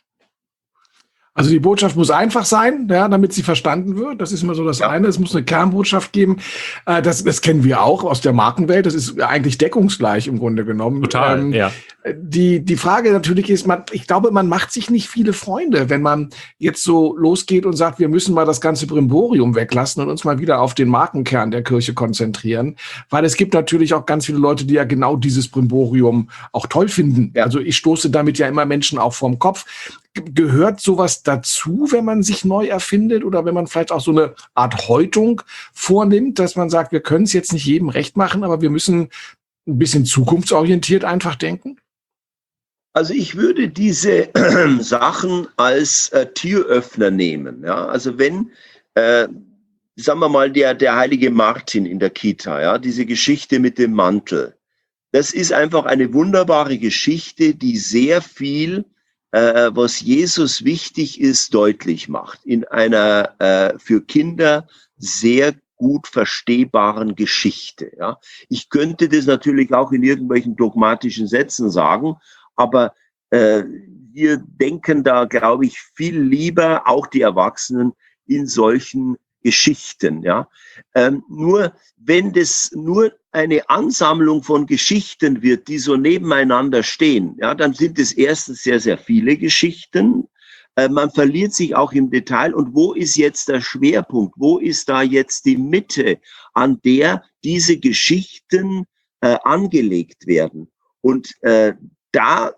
Also die Botschaft muss einfach sein, ja, damit sie verstanden wird. Das ist immer so das eine. Es muss eine Kernbotschaft geben. Das kennen wir auch aus der Markenwelt. Das ist eigentlich deckungsgleich im Grunde genommen. Total, ja. Die Frage natürlich ist, ich glaube, man macht sich nicht viele Freunde, wenn man jetzt so losgeht und sagt, wir müssen mal das ganze Brimborium weglassen und uns mal wieder auf den Markenkern der Kirche konzentrieren. Weil es gibt natürlich auch ganz viele Leute, die ja genau dieses Brimborium auch toll finden. Ja. Also ich stoße damit ja immer Menschen auch vorm Kopf. Gehört sowas dazu, wenn man sich neu erfindet oder wenn man vielleicht auch so eine Art Häutung vornimmt, dass man sagt, wir können es jetzt nicht jedem recht machen, aber wir müssen ein bisschen zukunftsorientiert einfach denken? Also ich würde diese Sachen als Türöffner nehmen. Ja? Also wenn, sagen wir mal, der heilige Martin in der Kita, ja, diese Geschichte mit dem Mantel, das ist einfach eine wunderbare Geschichte, die sehr viel was Jesus wichtig ist, deutlich macht. In einer für Kinder sehr gut verstehbaren Geschichte. Ja. Ich könnte das natürlich auch in irgendwelchen dogmatischen Sätzen sagen, aber wir denken da, glaube ich, viel lieber, auch die Erwachsenen, in solchen Geschichten. Ja. Nur wenn das nur eine Ansammlung von Geschichten wird, die so nebeneinander stehen, ja, dann sind es erstens sehr, sehr viele Geschichten. Man verliert sich auch im Detail. Und wo ist jetzt der Schwerpunkt? Wo ist da jetzt die Mitte, an der diese Geschichten angelegt werden? Und da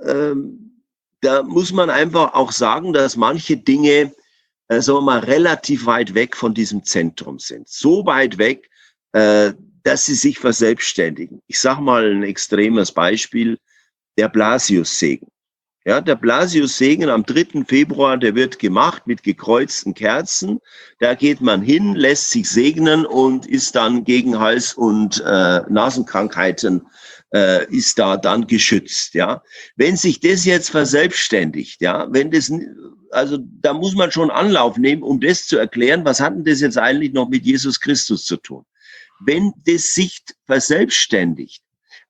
muss man einfach auch sagen, dass manche Dinge, sagen wir mal, relativ weit weg von diesem Zentrum sind. So weit weg, dass sie sich verselbstständigen. Ich sage mal ein extremes Beispiel, der Blasiussegen. Ja, der Blasiussegen am 3. Februar, der wird gemacht mit gekreuzten Kerzen. Da geht man hin, lässt sich segnen und ist dann gegen Hals- und Nasenkrankheiten ist da dann geschützt. Ja, wenn sich das jetzt verselbstständigt, ja, wenn das, also da muss man schon Anlauf nehmen, um das zu erklären, was hat denn das jetzt eigentlich noch mit Jesus Christus zu tun? Wenn das sich verselbstständigt,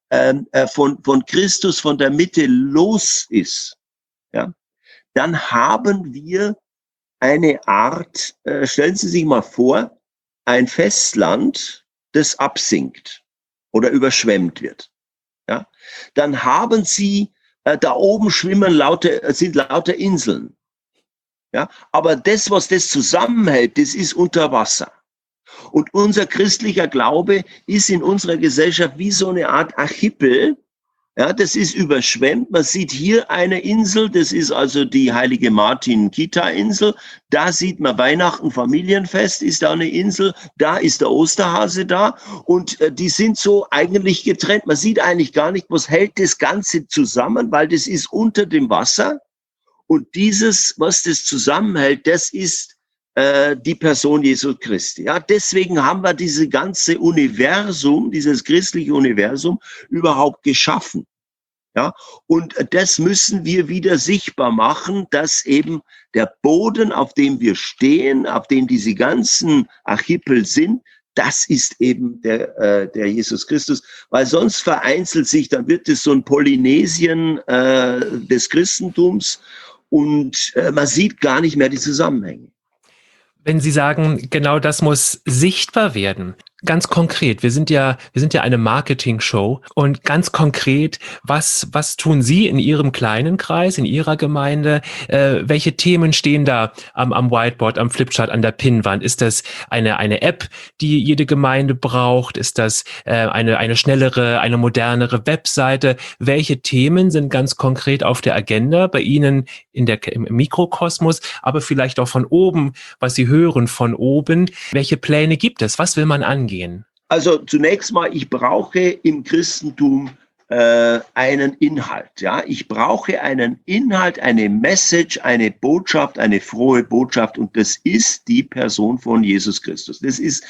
von Christus, von der Mitte los ist, ja, dann haben wir eine Art, stellen Sie sich mal vor, ein Festland, das absinkt oder überschwemmt wird. Ja, dann haben Sie, da oben sind lauter Inseln. Ja, aber das, was das zusammenhält, das ist unter Wasser. Und unser christlicher Glaube ist in unserer Gesellschaft wie so eine Art Archipel. Ja, das ist überschwemmt. Man sieht hier eine Insel, das ist also die heilige Martin-Kita-Insel. Da sieht man Weihnachten, Familienfest, ist da eine Insel. Da ist der Osterhase da. Und die sind so eigentlich getrennt. Man sieht eigentlich gar nicht, was hält das Ganze zusammen, weil das ist unter dem Wasser. Und dieses, was das zusammenhält, das ist die Person Jesu Christi. Ja, deswegen haben wir dieses ganze Universum, dieses christliche Universum überhaupt geschaffen. Ja, und das müssen wir wieder sichtbar machen, dass eben der Boden, auf dem wir stehen, auf dem diese ganzen Archipel sind, das ist eben der Jesus Christus, weil sonst vereinzelt sich, dann wird es so ein Polynesien des Christentums und man sieht gar nicht mehr die Zusammenhänge. Wenn Sie sagen, genau das muss sichtbar werden, ganz konkret, wir sind ja eine Marketing-Show und ganz konkret, was tun Sie in Ihrem kleinen Kreis, in Ihrer Gemeinde? Welche Themen stehen da am Whiteboard, am Flipchart, an der Pinnwand? Ist das eine App, die jede Gemeinde braucht? Ist das eine schnellere, eine modernere Webseite? Welche Themen sind ganz konkret auf der Agenda bei Ihnen im Mikrokosmos, aber vielleicht auch von oben, was Sie hören von oben? Welche Pläne gibt es? Was will man angehen? Also zunächst mal, ich brauche im Christentum einen Inhalt. Ja, ich brauche einen Inhalt, eine Message, eine Botschaft, eine frohe Botschaft, und das ist die Person von Jesus Christus. Das ist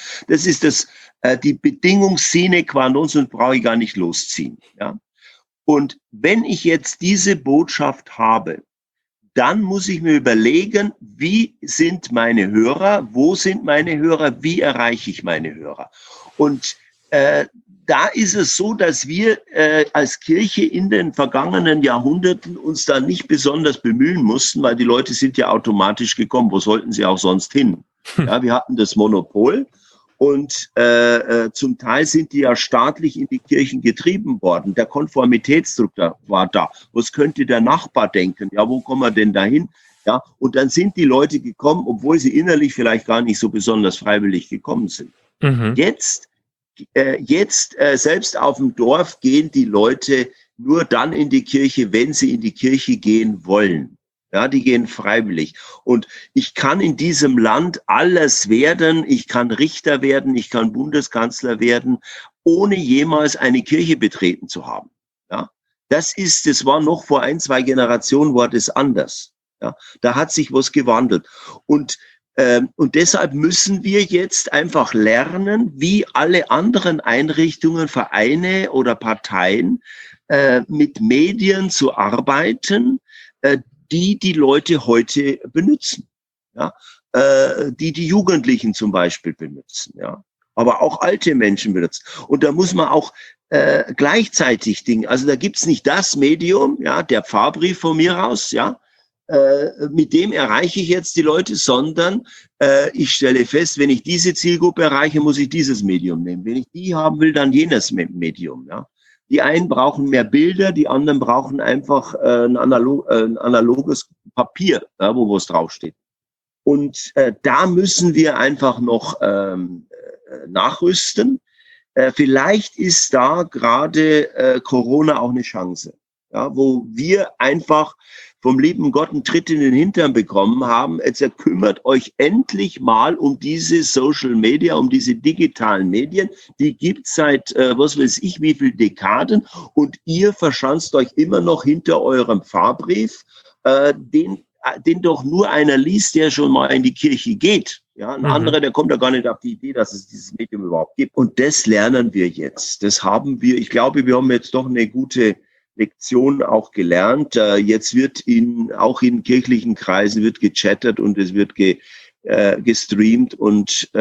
die Bedingung sine qua non, und brauche ich gar nicht losziehen. Ja, und wenn ich jetzt diese Botschaft habe, dann muss ich mir überlegen, wie sind meine Hörer, wo sind meine Hörer, wie erreiche ich meine Hörer? Und da ist es so, dass wir als Kirche in den vergangenen Jahrhunderten uns da nicht besonders bemühen mussten, weil die Leute sind ja automatisch gekommen. Wo sollten sie auch sonst hin? Ja, wir hatten das Monopol. Und zum Teil sind die ja staatlich in die Kirchen getrieben worden. Der Konformitätsdruck war da. Was könnte der Nachbar denken? Ja, wo kommen wir denn dahin? Ja, und dann sind die Leute gekommen, obwohl sie innerlich vielleicht gar nicht so besonders freiwillig gekommen sind. Mhm. Jetzt selbst auf dem Dorf gehen die Leute nur dann in die Kirche, wenn sie in die Kirche gehen wollen. Ja, die gehen freiwillig. Und ich kann in diesem Land alles werden. Ich kann Richter werden, ich kann Bundeskanzler werden, ohne jemals eine Kirche betreten zu haben. Ja, das war noch vor 1-2 Generationen war das anders. Ja, da hat sich was gewandelt. Und deshalb müssen wir jetzt einfach lernen, wie alle anderen Einrichtungen, Vereine oder Parteien mit Medien zu arbeiten, die Leute heute benutzen, ja, die Jugendlichen zum Beispiel benutzen, ja, aber auch alte Menschen benutzen. Und da muss man auch gleichzeitig Dinge, also da gibt's nicht das Medium, ja, der Pfarrbrief von mir aus, ja, mit dem erreiche ich jetzt die Leute, sondern ich stelle fest, wenn ich diese Zielgruppe erreiche, muss ich dieses Medium nehmen. Wenn ich die haben will, dann jenes Medium, ja. Die einen brauchen mehr Bilder, die anderen brauchen einfach ein analoges Papier, ja, wo was draufsteht. Und da müssen wir einfach noch nachrüsten. Vielleicht ist da gerade Corona auch eine Chance, ja, wo wir einfach vom lieben Gott einen Tritt in den Hintern bekommen haben. Jetzt kümmert euch endlich mal um diese Social Media, um diese digitalen Medien. Die gibt's seit, was weiß ich, wie viel Dekaden. Und ihr verschanzt euch immer noch hinter eurem Pfarrbrief, den doch nur einer liest, der schon mal in die Kirche geht. Ja, ein anderer, der kommt ja gar nicht auf die Idee, dass es dieses Medium überhaupt gibt. Und das lernen wir jetzt. Das haben wir, ich glaube, wir haben jetzt doch eine gute Lektion auch gelernt. Jetzt wird auch in kirchlichen Kreisen wird gechattet und es wird gestreamt und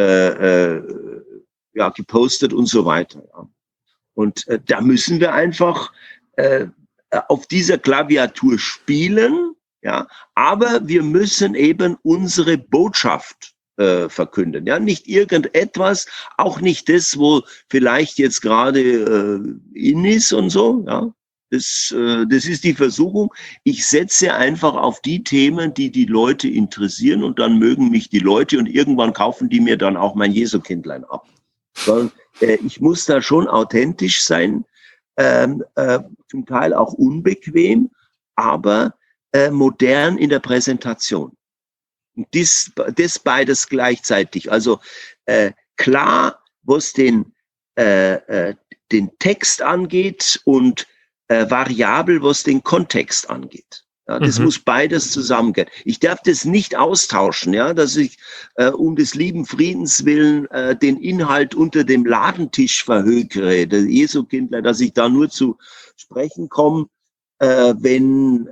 gepostet und so weiter. Ja. Und da müssen wir einfach auf dieser Klaviatur spielen, ja, aber wir müssen eben unsere Botschaft verkünden. Ja, nicht irgendetwas, auch nicht das, wo vielleicht jetzt gerade in ist und so, ja. Das ist die Versuchung. Ich setze einfach auf die Themen, die die Leute interessieren, und dann mögen mich die Leute, und irgendwann kaufen die mir dann auch mein Jesukindlein ab. Sondern ich muss da schon authentisch sein, zum Teil auch unbequem, aber modern in der Präsentation. Und das beides gleichzeitig. Also klar, was den Text angeht, und variabel, was den Kontext angeht. Ja, das muss beides zusammengehen. Ich darf das nicht austauschen, ja, dass ich um des lieben Friedens willen den Inhalt unter dem Ladentisch verhökere, das Jesu-Kindler, dass ich da nur zu sprechen komme, wenn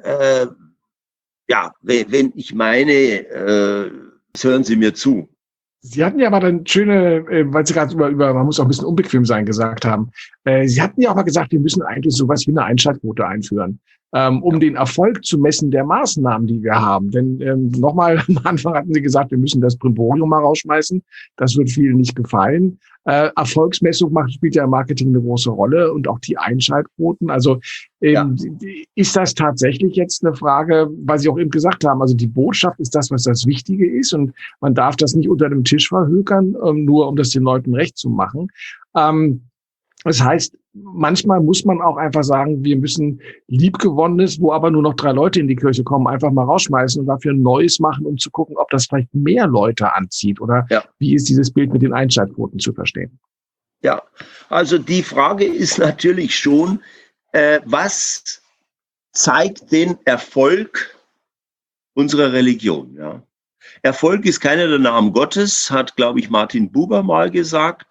ich meine, hören Sie mir zu. Sie hatten ja mal dann schöne, weil Sie gerade über man muss auch ein bisschen unbequem sein gesagt haben. Sie hatten ja auch mal gesagt, wir müssen eigentlich sowas wie eine Einschaltquote einführen, um den Erfolg zu messen der Maßnahmen, die wir haben. Denn nochmal, am Anfang hatten Sie gesagt, wir müssen das Brimborium mal rausschmeißen. Das wird vielen nicht gefallen. Erfolgsmessung spielt ja im Marketing eine große Rolle und auch die Einschaltquoten. Also ist das tatsächlich jetzt eine Frage, weil Sie auch eben gesagt haben, also die Botschaft ist das, was das Wichtige ist und man darf das nicht unter dem Tisch verhökern, nur um das den Leuten recht zu machen. Das heißt, manchmal muss man auch einfach sagen, wir müssen Liebgewonnenes, wo aber nur noch 3 Leute in die Kirche kommen, einfach mal rausschmeißen und dafür ein Neues machen, um zu gucken, ob das vielleicht mehr Leute anzieht. Oder wie ist dieses Bild mit den Einschaltquoten zu verstehen? Ja, also die Frage ist natürlich schon, was zeigt den Erfolg unserer Religion? Ja? Erfolg ist keiner der Namen Gottes, hat, glaube ich, Martin Buber mal gesagt.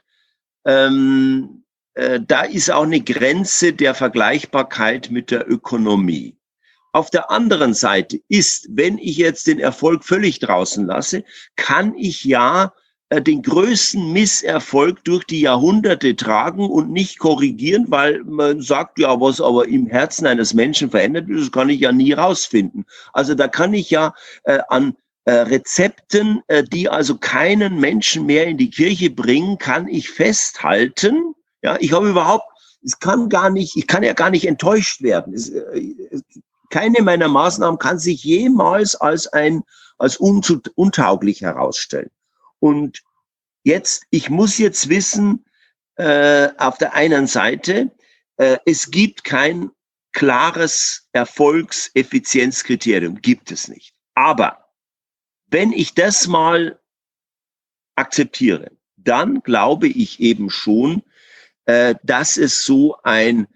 Da ist auch eine Grenze der Vergleichbarkeit mit der Ökonomie. Auf der anderen Seite ist, wenn ich jetzt den Erfolg völlig draußen lasse, kann ich ja den größten Misserfolg durch die Jahrhunderte tragen und nicht korrigieren, weil man sagt, ja, was aber im Herzen eines Menschen verändert wird, das kann ich ja nie rausfinden. Also da kann ich ja an Rezepten, die also keinen Menschen mehr in die Kirche bringen, kann ich festhalten. Ja, ich kann ja gar nicht enttäuscht werden. Keine meiner Maßnahmen kann sich jemals als untauglich herausstellen. Und ich muss jetzt wissen, auf der einen Seite, es gibt kein klares Erfolgseffizienzkriterium, gibt es nicht. Aber wenn ich das mal akzeptiere, dann glaube ich eben schon, dass es so ein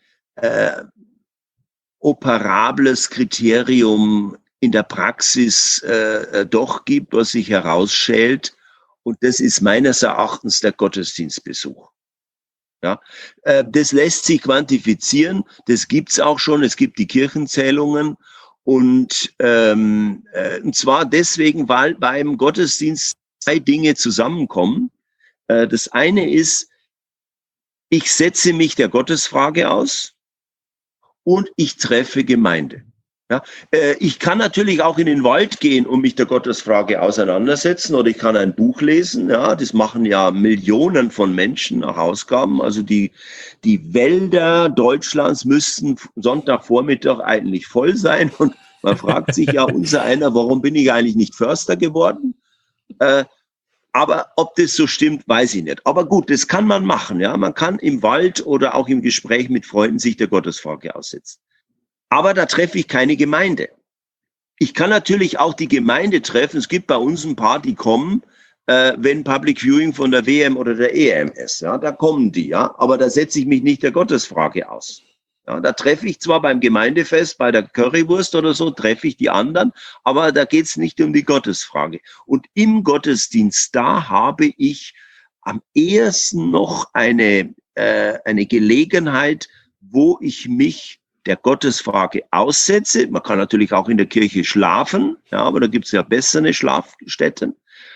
operables Kriterium in der Praxis doch gibt, was sich herausschält. Und das ist meines Erachtens der Gottesdienstbesuch. Ja, das lässt sich quantifizieren. Das gibt's auch schon. Es gibt die Kirchenzählungen. Und zwar deswegen, weil beim Gottesdienst 2 Dinge zusammenkommen. Das eine ist, ich setze mich der Gottesfrage aus und ich treffe Gemeinde. Ja, ich kann natürlich auch in den Wald gehen und mich der Gottesfrage auseinandersetzen oder ich kann ein Buch lesen. Ja, das machen ja Millionen von Menschen nach Ausgaben. Also die Wälder Deutschlands müssten Sonntagvormittag eigentlich voll sein. Und man fragt sich ja unsereiner, warum bin ich eigentlich nicht Förster geworden? Aber ob das so stimmt, weiß ich nicht. Aber gut, das kann man machen. Ja, man kann im Wald oder auch im Gespräch mit Freunden sich der Gottesfrage aussetzen. Aber da treffe ich keine Gemeinde. Ich kann natürlich auch die Gemeinde treffen. Es gibt bei uns ein paar, die kommen, wenn Public Viewing von der WM oder der EM ist. Ja, da kommen die, ja. Aber da setze ich mich nicht der Gottesfrage aus. Ja, da treffe ich zwar beim Gemeindefest, bei der Currywurst oder so, treffe ich die anderen, aber da geht es nicht um die Gottesfrage. Und im Gottesdienst, da habe ich am ehesten noch eine Gelegenheit, wo ich mich der Gottesfrage aussetze. Man kann natürlich auch in der Kirche schlafen, ja, aber da gibt es ja bessere Schlafstätten.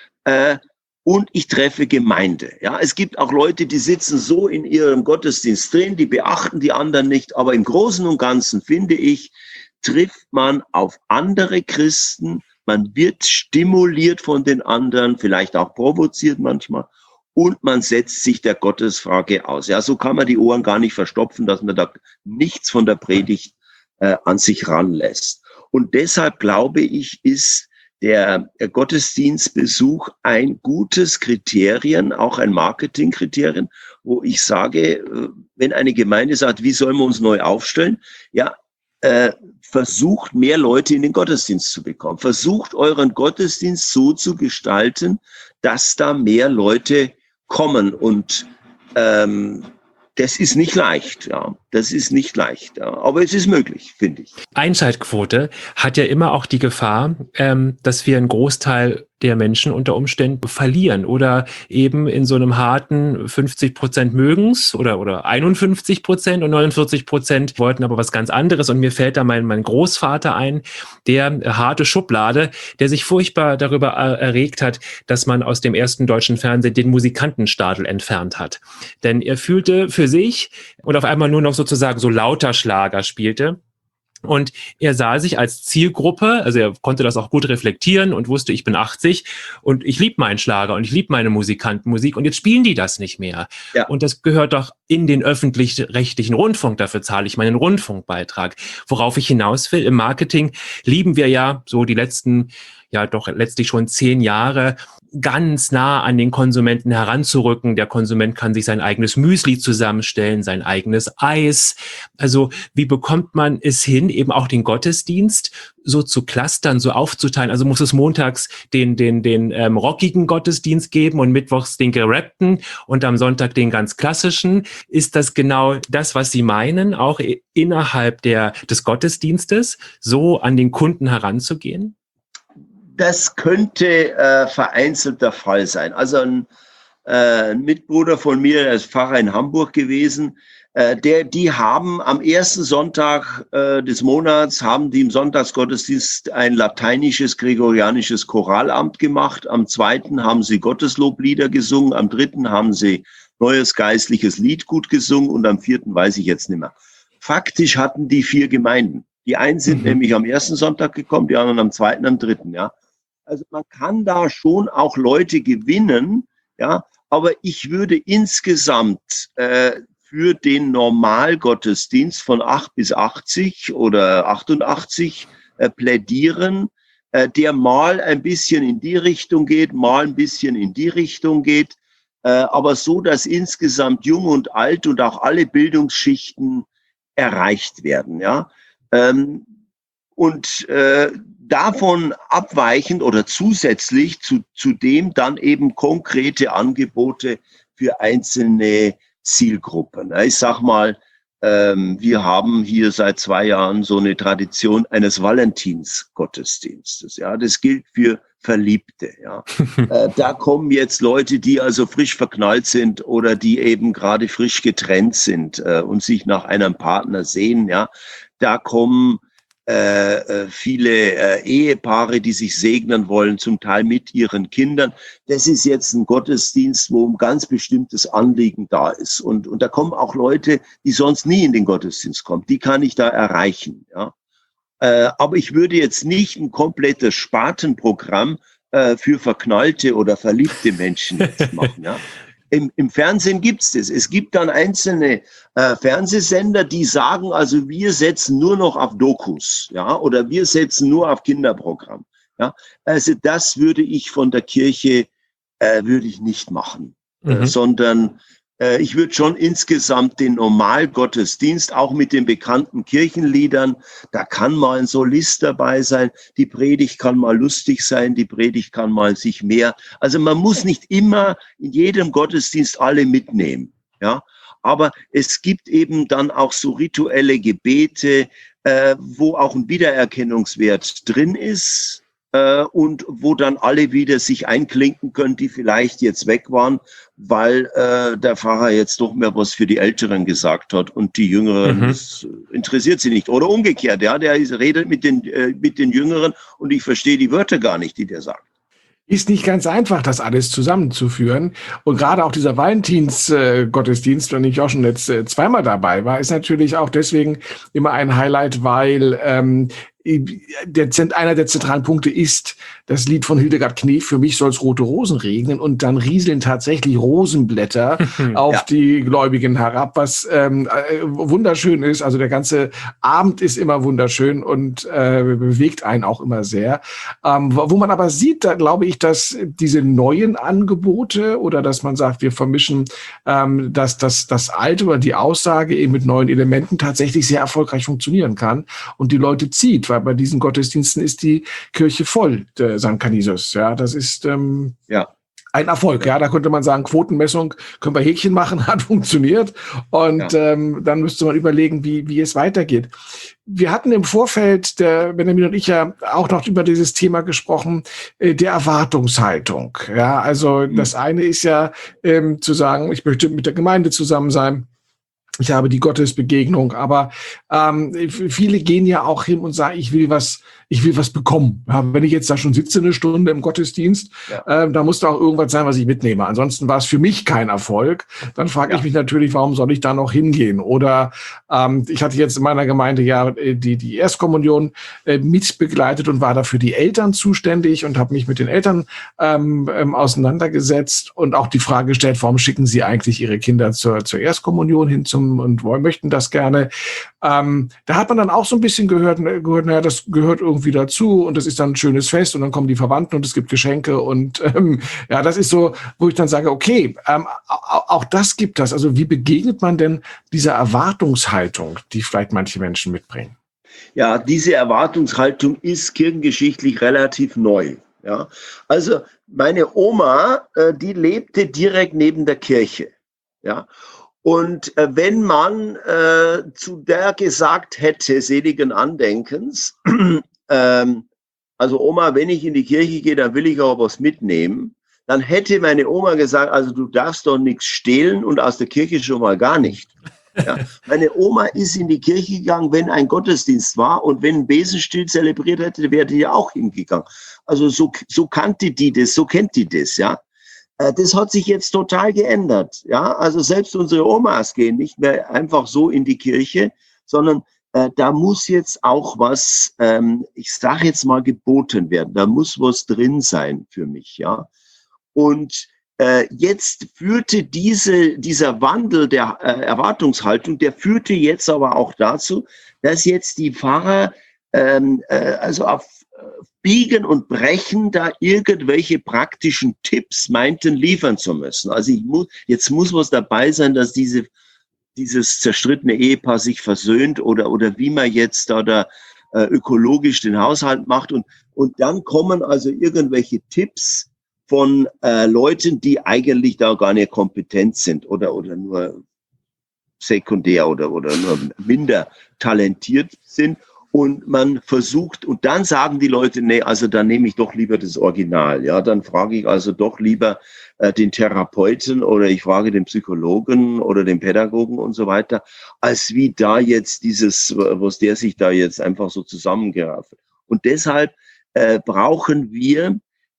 Und ich treffe Gemeinde. Ja, es gibt auch Leute, die sitzen so in ihrem Gottesdienst drin, die beachten die anderen nicht. Aber im Großen und Ganzen, finde ich, trifft man auf andere Christen. Man wird stimuliert von den anderen, vielleicht auch provoziert manchmal. Und man setzt sich der Gottesfrage aus. Ja, so kann man die Ohren gar nicht verstopfen, dass man da nichts von der Predigt an sich ranlässt. Und deshalb glaube ich, ist der Gottesdienstbesuch ein gutes Kriterium, auch ein Marketingkriterium, wo ich sage, wenn eine Gemeinde sagt, wie sollen wir uns neu aufstellen? Ja, versucht mehr Leute in den Gottesdienst zu bekommen. Versucht euren Gottesdienst so zu gestalten, dass da mehr Leute kommen. Und Das ist nicht leicht, ja. Das ist nicht leicht, ja. Aber es ist möglich, finde ich. Einschaltquote hat ja immer auch die Gefahr, dass wir einen Großteil der Menschen unter Umständen verlieren oder eben in so einem harten 50% mögen's oder 51% und 49% wollten aber was ganz anderes. Und mir fällt da mein Großvater ein, der harte Schublade, der sich furchtbar darüber erregt hat, dass man aus dem ersten deutschen Fernsehen den Musikantenstadel entfernt hat. Denn er fühlte für sich und auf einmal nur noch sozusagen so lauter Schlager spielte. Und er sah sich als Zielgruppe, also er konnte das auch gut reflektieren und wusste, ich bin 80 und ich liebe meinen Schlager und ich liebe meine Musikantenmusik und jetzt spielen die das nicht mehr. Ja. Und das gehört doch in den öffentlich-rechtlichen Rundfunk, dafür zahle ich meinen Rundfunkbeitrag. Worauf ich hinaus will, im Marketing lieben wir ja so die letzten, ja doch letztlich schon 10 Jahre, ganz nah an den Konsumenten heranzurücken. Der Konsument kann sich sein eigenes Müsli zusammenstellen, sein eigenes Eis. Also wie bekommt man es hin, eben auch den Gottesdienst so zu clustern, so aufzuteilen? Also muss es montags den rockigen Gottesdienst geben und mittwochs den gerappten und am Sonntag den ganz klassischen? Ist das genau das, was Sie meinen, auch innerhalb des Gottesdienstes so an den Kunden heranzugehen? Das könnte vereinzelt der Fall sein. Also ein Mitbruder von mir, der ist Pfarrer in Hamburg gewesen, die haben am ersten Sonntag des Monats, haben die im Sonntagsgottesdienst ein lateinisches, gregorianisches Choralamt gemacht. Am zweiten haben sie Gottesloblieder gesungen. Am dritten haben sie neues geistliches Liedgut gesungen. Und am vierten weiß ich jetzt nicht mehr. Faktisch hatten die 4 Gemeinden. Die einen sind nämlich am ersten Sonntag gekommen, die anderen am zweiten, am dritten, ja. Also man kann da schon auch Leute gewinnen, ja, aber ich würde insgesamt für den Normalgottesdienst von 8 bis 80 oder 88 plädieren, der mal ein bisschen in die Richtung geht, mal ein bisschen in die Richtung geht, aber so, dass insgesamt Jung und Alt und auch alle Bildungsschichten erreicht werden, ja. Und davon abweichend oder zusätzlich zu dem dann eben konkrete Angebote für einzelne Zielgruppen. Ich sag mal, wir haben hier seit 2 Jahren so eine Tradition eines Valentinsgottesdienstes. Ja, das gilt für Verliebte. Ja, da kommen jetzt Leute, die also frisch verknallt sind oder die eben gerade frisch getrennt sind und sich nach einem Partner sehen. Ja, da kommen viele Ehepaare, die sich segnen wollen, zum Teil mit ihren Kindern. Das ist jetzt ein Gottesdienst, wo ein ganz bestimmtes Anliegen da ist. Und da kommen auch Leute, die sonst nie in den Gottesdienst kommen. Die kann ich da erreichen. Ja. Aber ich würde jetzt nicht ein komplettes Spartenprogramm für verknallte oder verliebte Menschen jetzt machen. Ja. Im Fernsehen gibt's das. Es gibt dann einzelne Fernsehsender, die sagen, also wir setzen nur noch auf Dokus, ja, oder wir setzen nur auf Kinderprogramm. Ja, also das würde ich von der Kirche würde ich nicht machen, sondern ich würde schon insgesamt den Normalgottesdienst, auch mit den bekannten Kirchenliedern, da kann mal ein Solist dabei sein, die Predigt kann mal lustig sein, die Predigt kann mal sich mehr, also man muss nicht immer in jedem Gottesdienst alle mitnehmen, ja, aber es gibt eben dann auch so rituelle Gebete, wo auch ein Wiedererkennungswert drin ist, und wo dann alle wieder sich einklinken können, die vielleicht jetzt weg waren, weil der Pfarrer jetzt doch mehr was für die Älteren gesagt hat und die Jüngeren, das interessiert sie nicht. Oder umgekehrt, ja, der redet mit den Jüngeren und ich verstehe die Wörter gar nicht, die der sagt. Ist nicht ganz einfach, das alles zusammenzuführen. Und gerade auch dieser Valentinsgottesdienst, wenn ich auch schon jetzt 2-mal dabei war, ist natürlich auch deswegen immer ein Highlight, weil einer der zentralen Punkte ist das Lied von Hildegard Knef, für mich soll es rote Rosen regnen, und dann rieseln tatsächlich Rosenblätter auf die Gläubigen herab, was wunderschön ist. Also der ganze Abend ist immer wunderschön und bewegt einen auch immer sehr. Wo man aber sieht, da glaube ich, dass diese neuen Angebote oder dass man sagt, wir vermischen das Alte oder die Aussage eben mit neuen Elementen tatsächlich sehr erfolgreich funktionieren kann und die Leute zieht, weil bei diesen Gottesdiensten ist die Kirche voll, St. Canisius. Ja, das ist Ein Erfolg, ja. Da könnte man sagen, Quotenmessung, können wir Häkchen machen, hat funktioniert. Und dann müsste man überlegen, wie es weitergeht. Wir hatten im Vorfeld, der Benjamin und ich ja auch noch über dieses Thema gesprochen, der Erwartungshaltung. Ja, also das eine ist ja zu sagen, ich möchte mit der Gemeinde zusammen sein. Ich habe die Gottesbegegnung, aber viele gehen ja auch hin und sagen, ich will was bekommen. Ja, wenn ich jetzt da schon sitze eine Stunde im Gottesdienst, da muss da auch irgendwas sein, was ich mitnehme. Ansonsten war es für mich kein Erfolg. Dann frage ich mich natürlich, warum soll ich da noch hingehen? Oder ich hatte jetzt in meiner Gemeinde ja die Erstkommunion mitbegleitet und war dafür die Eltern zuständig und habe mich mit den Eltern auseinandergesetzt und auch die Frage gestellt, warum schicken sie eigentlich ihre Kinder zur Erstkommunion hin und möchten das gerne. Da hat man dann auch so ein bisschen gehört, naja, das gehört irgendwie dazu und das ist dann ein schönes Fest und dann kommen die Verwandten und es gibt Geschenke und ja, das ist so, wo ich dann sage, okay, auch das gibt das. Also wie begegnet man denn dieser Erwartungshaltung, die vielleicht manche Menschen mitbringen? Ja, diese Erwartungshaltung ist kirchengeschichtlich relativ neu. Ja, also meine Oma, die lebte direkt neben der Kirche. Ja. Und wenn man zu der gesagt hätte, seligen Andenkens, also Oma, wenn ich in die Kirche gehe, dann will ich auch was mitnehmen, dann hätte meine Oma gesagt, also du darfst doch nichts stehlen und aus der Kirche schon mal gar nicht. Ja. Meine Oma ist in die Kirche gegangen, wenn ein Gottesdienst war und wenn ein Besenstiel zelebriert hätte, wäre die ja auch hingegangen. Also so kannte die das, so kennt die das, ja. Das hat sich jetzt total geändert. Ja, also selbst unsere Omas gehen nicht mehr einfach so in die Kirche, sondern da muss jetzt auch was, ich sage jetzt mal, geboten werden. Da muss was drin sein für mich. Ja, und jetzt führte dieser Wandel der Erwartungshaltung, der führte jetzt aber auch dazu, dass jetzt die Pfarrer also auf Biegen und Brechen da irgendwelche praktischen Tipps meinten liefern zu müssen. Also jetzt muss was dabei sein, dass dieses zerstrittene Ehepaar sich versöhnt oder wie man jetzt da ökologisch den Haushalt macht und dann kommen also irgendwelche Tipps von Leuten, die eigentlich da gar nicht kompetent sind oder nur sekundär oder nur minder talentiert sind. Und man versucht, und dann sagen die Leute, nee, also dann nehme ich doch lieber das Original. Ja, dann frage ich also doch lieber den Therapeuten oder ich frage den Psychologen oder den Pädagogen und so weiter, als wie da jetzt was der sich da jetzt einfach so zusammengerafft. Und deshalb brauchen wir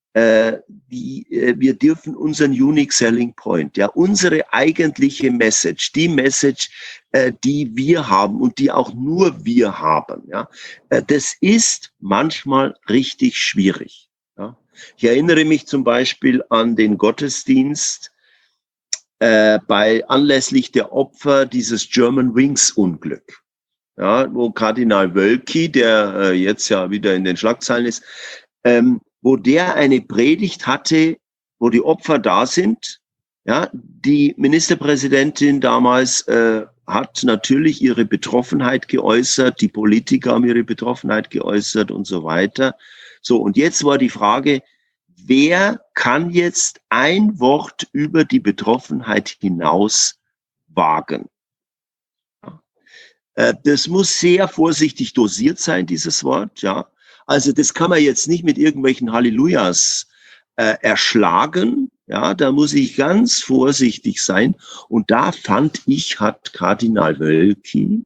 wir dürfen unseren Unique Selling Point, ja, unsere eigentliche Message, die Message, die wir haben und die auch nur wir haben, ja, das ist manchmal richtig schwierig. Ja. Ich erinnere mich zum Beispiel an den Gottesdienst anlässlich der Opfer dieses German Wings Unglück, ja, wo Kardinal Wölki, der jetzt ja wieder in den Schlagzeilen ist, wo der eine Predigt hatte, wo die Opfer da sind. Ja, die Ministerpräsidentin damals hat natürlich ihre Betroffenheit geäußert, die Politiker haben ihre Betroffenheit geäußert und so weiter. So, und jetzt war die Frage, wer kann jetzt ein Wort über die Betroffenheit hinaus wagen? Ja. Das muss sehr vorsichtig dosiert sein, dieses Wort, ja. Also das kann man jetzt nicht mit irgendwelchen Hallelujahs erschlagen. Ja, da muss ich ganz vorsichtig sein. Und da fand ich, hat Kardinal Wölki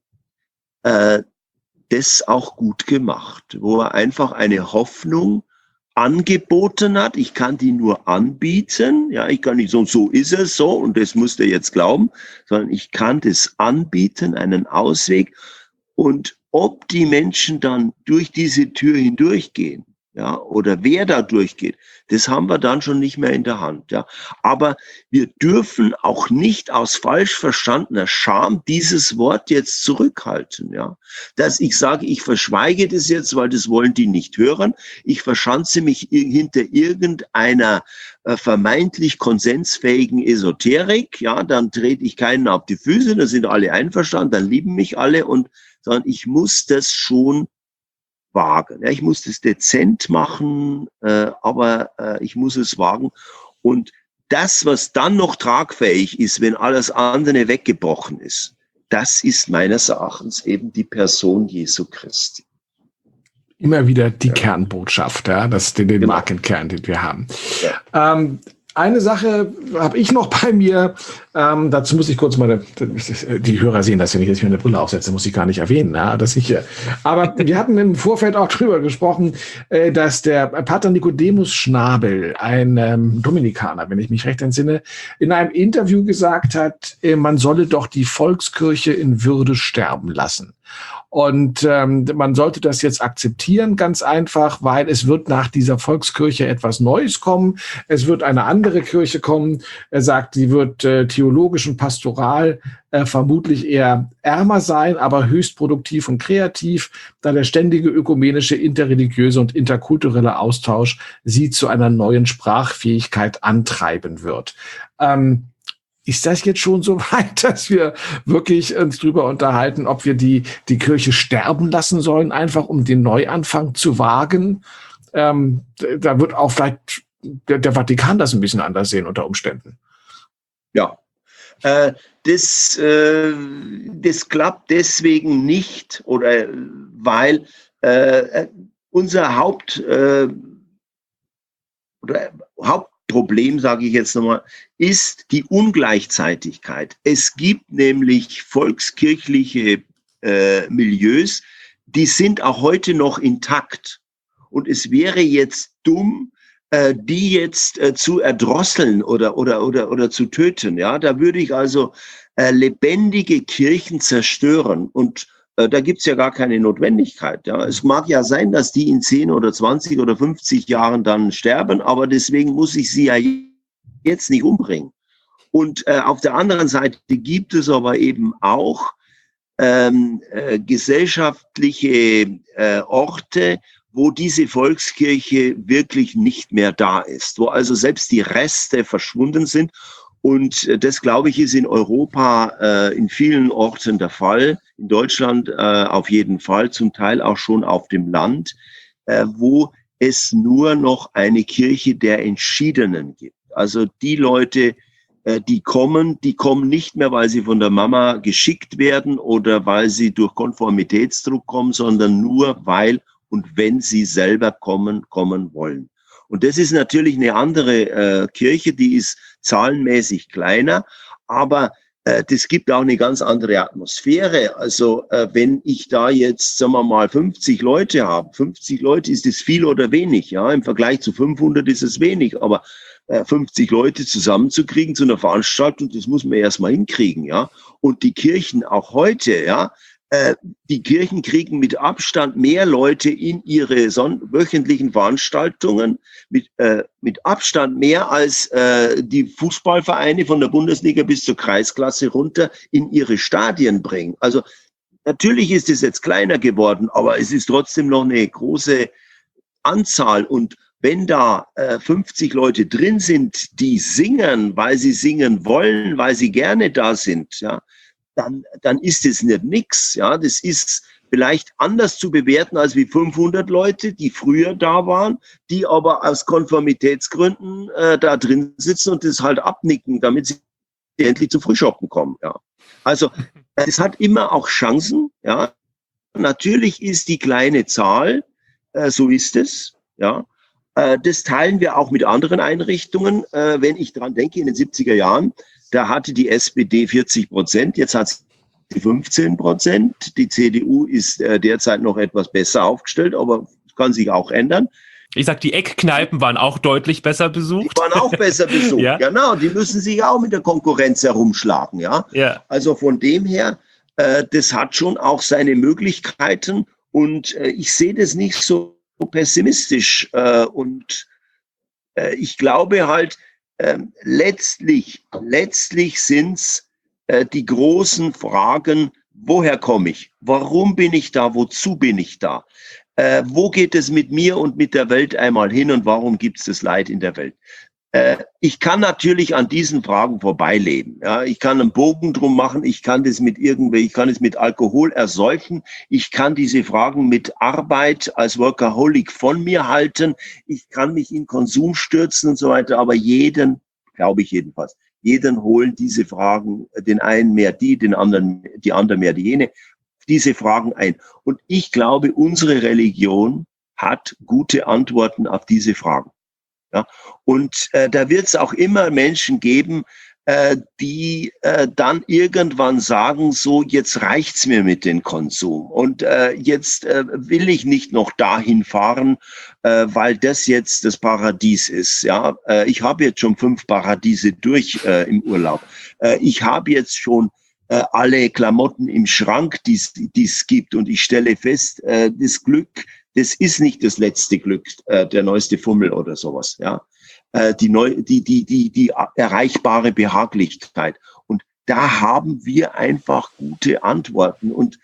das auch gut gemacht, wo er einfach eine Hoffnung angeboten hat. Ich kann die nur anbieten. Ja, ich kann nicht so ist es so und das muss der jetzt glauben, sondern ich kann das anbieten, einen Ausweg. Und ob die Menschen dann durch diese Tür hindurchgehen, ja, oder wer da durchgeht, das haben wir dann schon nicht mehr in der Hand, ja. Aber wir dürfen auch nicht aus falsch verstandener Scham dieses Wort jetzt zurückhalten, ja. Dass ich sage, ich verschweige das jetzt, weil das wollen die nicht hören. Ich verschanze mich hinter irgendeiner vermeintlich konsensfähigen Esoterik, ja, dann trete ich keinen auf die Füße, da sind alle einverstanden, dann lieben mich alle sondern ich muss das schon wagen. Ja, ich muss das dezent machen, aber ich muss es wagen. Und das, was dann noch tragfähig ist, wenn alles andere weggebrochen ist, das ist meines Erachtens eben die Person Jesu Christi. Immer wieder die Kernbotschaft, ja, den Markenkern, den wir haben. Ja. Eine Sache habe ich noch bei mir, dazu muss ich kurz die Hörer sehen das ja nicht, dass ich mir eine Brille aufsetze, muss ich gar nicht erwähnen. Ja, aber wir hatten im Vorfeld auch drüber gesprochen, dass der Pater Nicodemus Schnabel, ein Dominikaner, wenn ich mich recht entsinne, in einem Interview gesagt hat, man solle doch die Volkskirche in Würde sterben lassen. Und man sollte das jetzt akzeptieren, ganz einfach, weil es wird nach dieser Volkskirche etwas Neues kommen. Es wird eine andere Kirche kommen. Er sagt, sie wird theologisch und pastoral vermutlich eher ärmer sein, aber höchst produktiv und kreativ, da der ständige ökumenische, interreligiöse und interkulturelle Austausch sie zu einer neuen Sprachfähigkeit antreiben wird. Ist das jetzt schon so weit, dass wir wirklich uns drüber unterhalten, ob wir die Kirche sterben lassen sollen, einfach um den Neuanfang zu wagen? Da wird auch vielleicht der Vatikan das ein bisschen anders sehen unter Umständen. Ja, das klappt deswegen nicht, oder weil unser Hauptproblem, sage ich jetzt nochmal, ist die Ungleichzeitigkeit. Es gibt nämlich volkskirchliche Milieus, die sind auch heute noch intakt. Und es wäre jetzt dumm, die jetzt zu erdrosseln oder zu töten. Ja, da würde ich also lebendige Kirchen zerstören. Und da gibt's ja gar keine Notwendigkeit. Ja, es mag ja sein, dass die in 10 oder 20 oder 50 Jahren dann sterben, aber deswegen muss ich sie ja jetzt nicht umbringen. Und auf der anderen Seite gibt es aber eben auch gesellschaftliche Orte, wo diese Volkskirche wirklich nicht mehr da ist, wo also selbst die Reste verschwunden sind. Und das, glaube ich, ist in Europa in vielen Orten der Fall, in Deutschland auf jeden Fall, zum Teil auch schon auf dem Land, wo es nur noch eine Kirche der Entschiedenen gibt. Also die Leute, die kommen nicht mehr, weil sie von der Mama geschickt werden oder weil sie durch Konformitätsdruck kommen, sondern nur weil und wenn sie selber kommen wollen. Und das ist natürlich eine andere Kirche, die ist zahlenmäßig kleiner, aber das gibt auch eine ganz andere Atmosphäre. Also wenn ich da jetzt, sagen wir mal, 50 Leute habe, 50 Leute, ist das viel oder wenig? Ja, im Vergleich zu 500 ist es wenig, aber 50 Leute zusammenzukriegen zu einer Veranstaltung, das muss man erstmal hinkriegen, ja. Und die Kirchen auch heute, ja, die Kirchen kriegen mit Abstand mehr Leute in ihre wöchentlichen Veranstaltungen, mit Abstand mehr als die Fußballvereine von der Bundesliga bis zur Kreisklasse runter in ihre Stadien bringen. Also natürlich ist es jetzt kleiner geworden, aber es ist trotzdem noch eine große Anzahl. Und wenn da 50 Leute drin sind, die singen, weil sie singen wollen, weil sie gerne da sind, ja, dann ist es nicht nix. Ja, das ist vielleicht anders zu bewerten als wie 500 Leute, die früher da waren, die aber aus Konformitätsgründen da drin sitzen und das halt abnicken, damit sie endlich zum Frühschoppen kommen. Ja, also es hat immer auch Chancen. Ja, natürlich ist die kleine Zahl, so ist es. Ja, das teilen wir auch mit anderen Einrichtungen. Wenn ich dran denke, in den 70er Jahren, da hatte die SPD 40%, jetzt hat sie 15%. Die CDU ist derzeit noch etwas besser aufgestellt, aber kann sich auch ändern. Ich sag, die Eckkneipen waren auch deutlich besser besucht. Die waren auch besser besucht, ja. Genau. Die müssen sich auch mit der Konkurrenz herumschlagen, ja. Ja. Also von dem her, das hat schon auch seine Möglichkeiten und ich sehe das nicht so pessimistisch und ich glaube halt, letztlich sind's die großen Fragen, woher komme ich? Warum bin ich da? Wozu bin ich da? Wo geht es mit mir und mit der Welt einmal hin und warum gibt es das Leid in der Welt? Ich kann natürlich an diesen Fragen vorbeileben. Ja, ich kann einen Bogen drum machen. Ich kann es mit Alkohol ersäufen. Ich kann diese Fragen mit Arbeit als Workaholic von mir halten. Ich kann mich in Konsum stürzen und so weiter. Aber glaube ich jedenfalls, jeden holen diese Fragen, den einen mehr die anderen mehr die jene, diese Fragen ein. Und ich glaube, unsere Religion hat gute Antworten auf diese Fragen. Ja, und da wird es auch immer Menschen geben, die dann irgendwann sagen, so, jetzt reicht's mir mit dem Konsum und jetzt will ich nicht noch dahin fahren, weil das jetzt das Paradies ist. Ja, ich habe jetzt schon 5 Paradiese durch im Urlaub. Ich habe jetzt schon alle Klamotten im Schrank, die es gibt, und ich stelle fest, das Glück, das ist nicht das letzte Glück, der neueste Fummel oder sowas, ja. Die erreichbare Behaglichkeit. Und da haben wir einfach gute Antworten. Und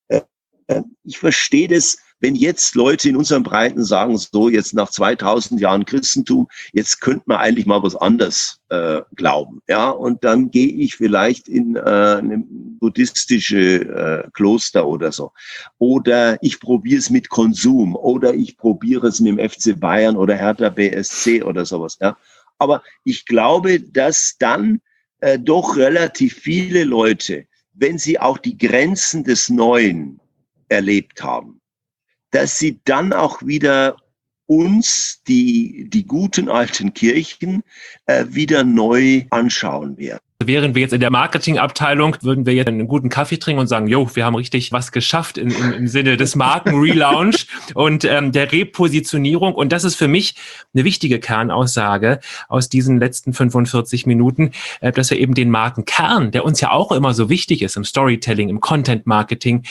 ich verstehe das, wenn jetzt Leute in unserem Breiten sagen, so jetzt nach 2000 Jahren Christentum, jetzt könnte man eigentlich mal was anderes glauben. Ja, und dann gehe ich vielleicht in eine buddhistische Kloster oder so. Oder ich probiere es mit Konsum. Oder ich probiere es mit dem FC Bayern oder Hertha BSC oder sowas. Ja. Aber ich glaube, dass dann doch relativ viele Leute, wenn sie auch die Grenzen des Neuen erlebt haben, dass sie dann auch wieder uns, die guten alten Kirchen, wieder neu anschauen werden. Wären wir jetzt in der Marketingabteilung, würden wir jetzt einen guten Kaffee trinken und sagen, jo, wir haben richtig was geschafft im Sinne des Marken-Relaunch und der Repositionierung. Und das ist für mich eine wichtige Kernaussage aus diesen letzten 45 Minuten, dass wir eben den Markenkern, der uns ja auch immer so wichtig ist im Storytelling, im Content-Marketing,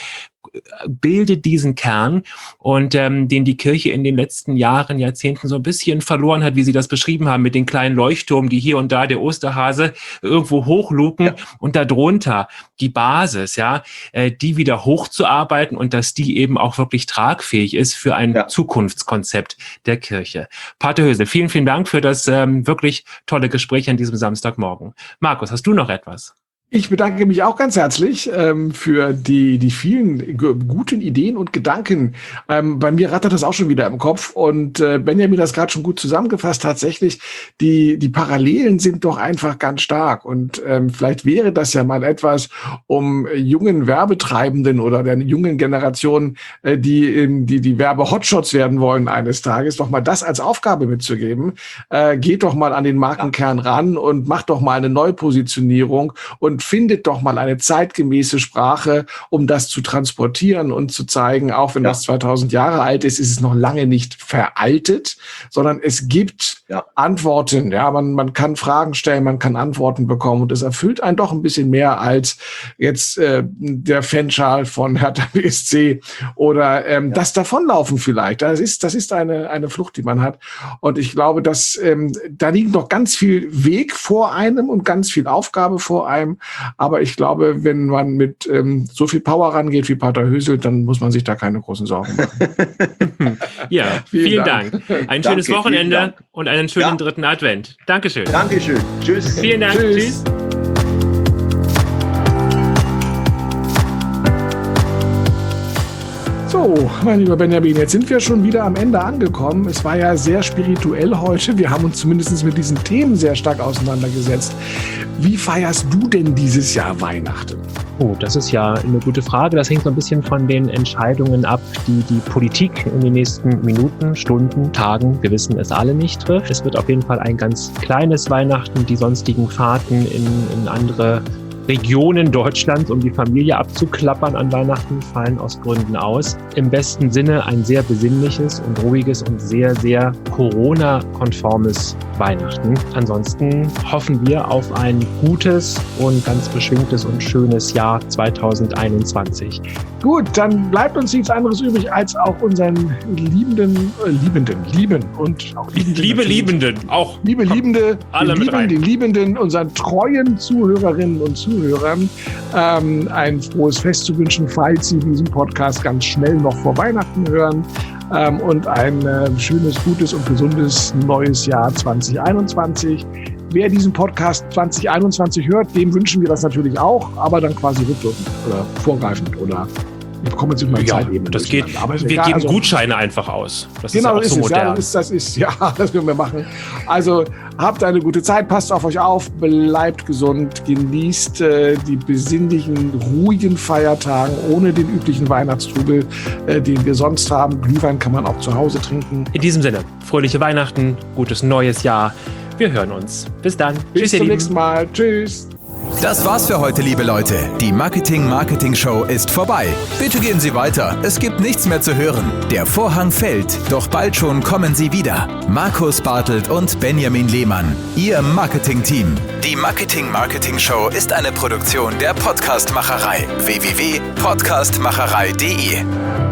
bildet diesen Kern und den die Kirche in den letzten Jahren, Jahrzehnten so ein bisschen verloren hat, wie Sie das beschrieben haben, mit den kleinen Leuchtturmen, die hier und da der Osterhase irgendwo hochlupen, ja, und darunter die Basis, ja, die wieder hochzuarbeiten und dass die eben auch wirklich tragfähig ist für ein Zukunftskonzept der Kirche. Pater Hösel, vielen, vielen Dank für das wirklich tolle Gespräch an diesem Samstagmorgen. Markus, hast du noch etwas? Ich bedanke mich auch ganz herzlich für die vielen guten Ideen und Gedanken. Bei mir rattert das auch schon wieder im Kopf und Benjamin das gerade schon gut zusammengefasst. Tatsächlich, die Parallelen sind doch einfach ganz stark und vielleicht wäre das ja mal etwas, um jungen Werbetreibenden oder der jungen Generation, die Werbe-Hotshots werden wollen eines Tages, doch mal das als Aufgabe mitzugeben. Geht doch mal an den Markenkern ran und macht doch mal eine Neupositionierung und findet doch mal eine zeitgemäße Sprache, um das zu transportieren und zu zeigen, auch wenn das 2000 Jahre alt ist, ist es noch lange nicht veraltet, sondern es gibt Antworten. Ja, man kann Fragen stellen, man kann Antworten bekommen und es erfüllt einen doch ein bisschen mehr als jetzt der Fanschal von Hertha BSC oder das Davonlaufen vielleicht. Das ist eine Flucht, die man hat. Und ich glaube, dass da liegt noch ganz viel Weg vor einem und ganz viel Aufgabe vor einem. Aber ich glaube, wenn man mit so viel Power rangeht wie Pater Hösel, dann muss man sich da keine großen Sorgen machen. Ja, vielen Dank. Ein schönes Wochenende und einen schönen dritten Advent. Dankeschön. Dankeschön. Tschüss. Vielen Dank. Tschüss. So, mein lieber Benjamin, jetzt sind wir schon wieder am Ende angekommen. Es war ja sehr spirituell heute. Wir haben uns zumindest mit diesen Themen sehr stark auseinandergesetzt. Wie feierst du denn dieses Jahr Weihnachten? Oh, das ist ja eine gute Frage. Das hängt so ein bisschen von den Entscheidungen ab, die die Politik in den nächsten Minuten, Stunden, Tagen, wir wissen es alle nicht, trifft. Es wird auf jeden Fall ein ganz kleines Weihnachten. Die sonstigen Fahrten in andere Regionen Deutschlands, um die Familie abzuklappern an Weihnachten, fallen aus Gründen aus. Im besten Sinne ein sehr besinnliches und ruhiges und sehr, sehr Corona-konformes Weihnachten. Ansonsten hoffen wir auf ein gutes und ganz beschwingtes und schönes Jahr 2021. Gut, dann bleibt uns nichts anderes übrig, als auch unseren Liebenden und auch Liebenden, den Liebenden, unseren treuen Zuhörerinnen und Zuhörern ein frohes Fest zu wünschen, falls Sie diesen Podcast ganz schnell noch vor Weihnachten hören. und ein schönes, gutes und gesundes neues Jahr 2021. Wer diesen Podcast 2021 hört, dem wünschen wir das natürlich auch, aber dann quasi rückwirkend oder vorgreifend oder wir bekommen jetzt mal Zeitebene. Das geht. Wir geben Gutscheine einfach aus. Das genau, ist ja auch so modern. Das können wir machen. Also habt eine gute Zeit, passt auf euch auf, bleibt gesund, genießt die besinnlichen, ruhigen Feiertagen ohne den üblichen Weihnachtstrubel, den wir sonst haben. Glühwein kann man auch zu Hause trinken. In diesem Sinne, fröhliche Weihnachten, gutes neues Jahr. Wir hören uns. Bis dann. Bis zum nächsten Mal. Tschüss. Das war's für heute, liebe Leute. Die Marketing-Show ist vorbei. Bitte gehen Sie weiter. Es gibt nichts mehr zu hören. Der Vorhang fällt, doch bald schon kommen Sie wieder. Markus Bartelt und Benjamin Lehmann, Ihr Marketing-Team. Die Marketing-Show ist eine Produktion der Podcastmacherei. www.podcastmacherei.de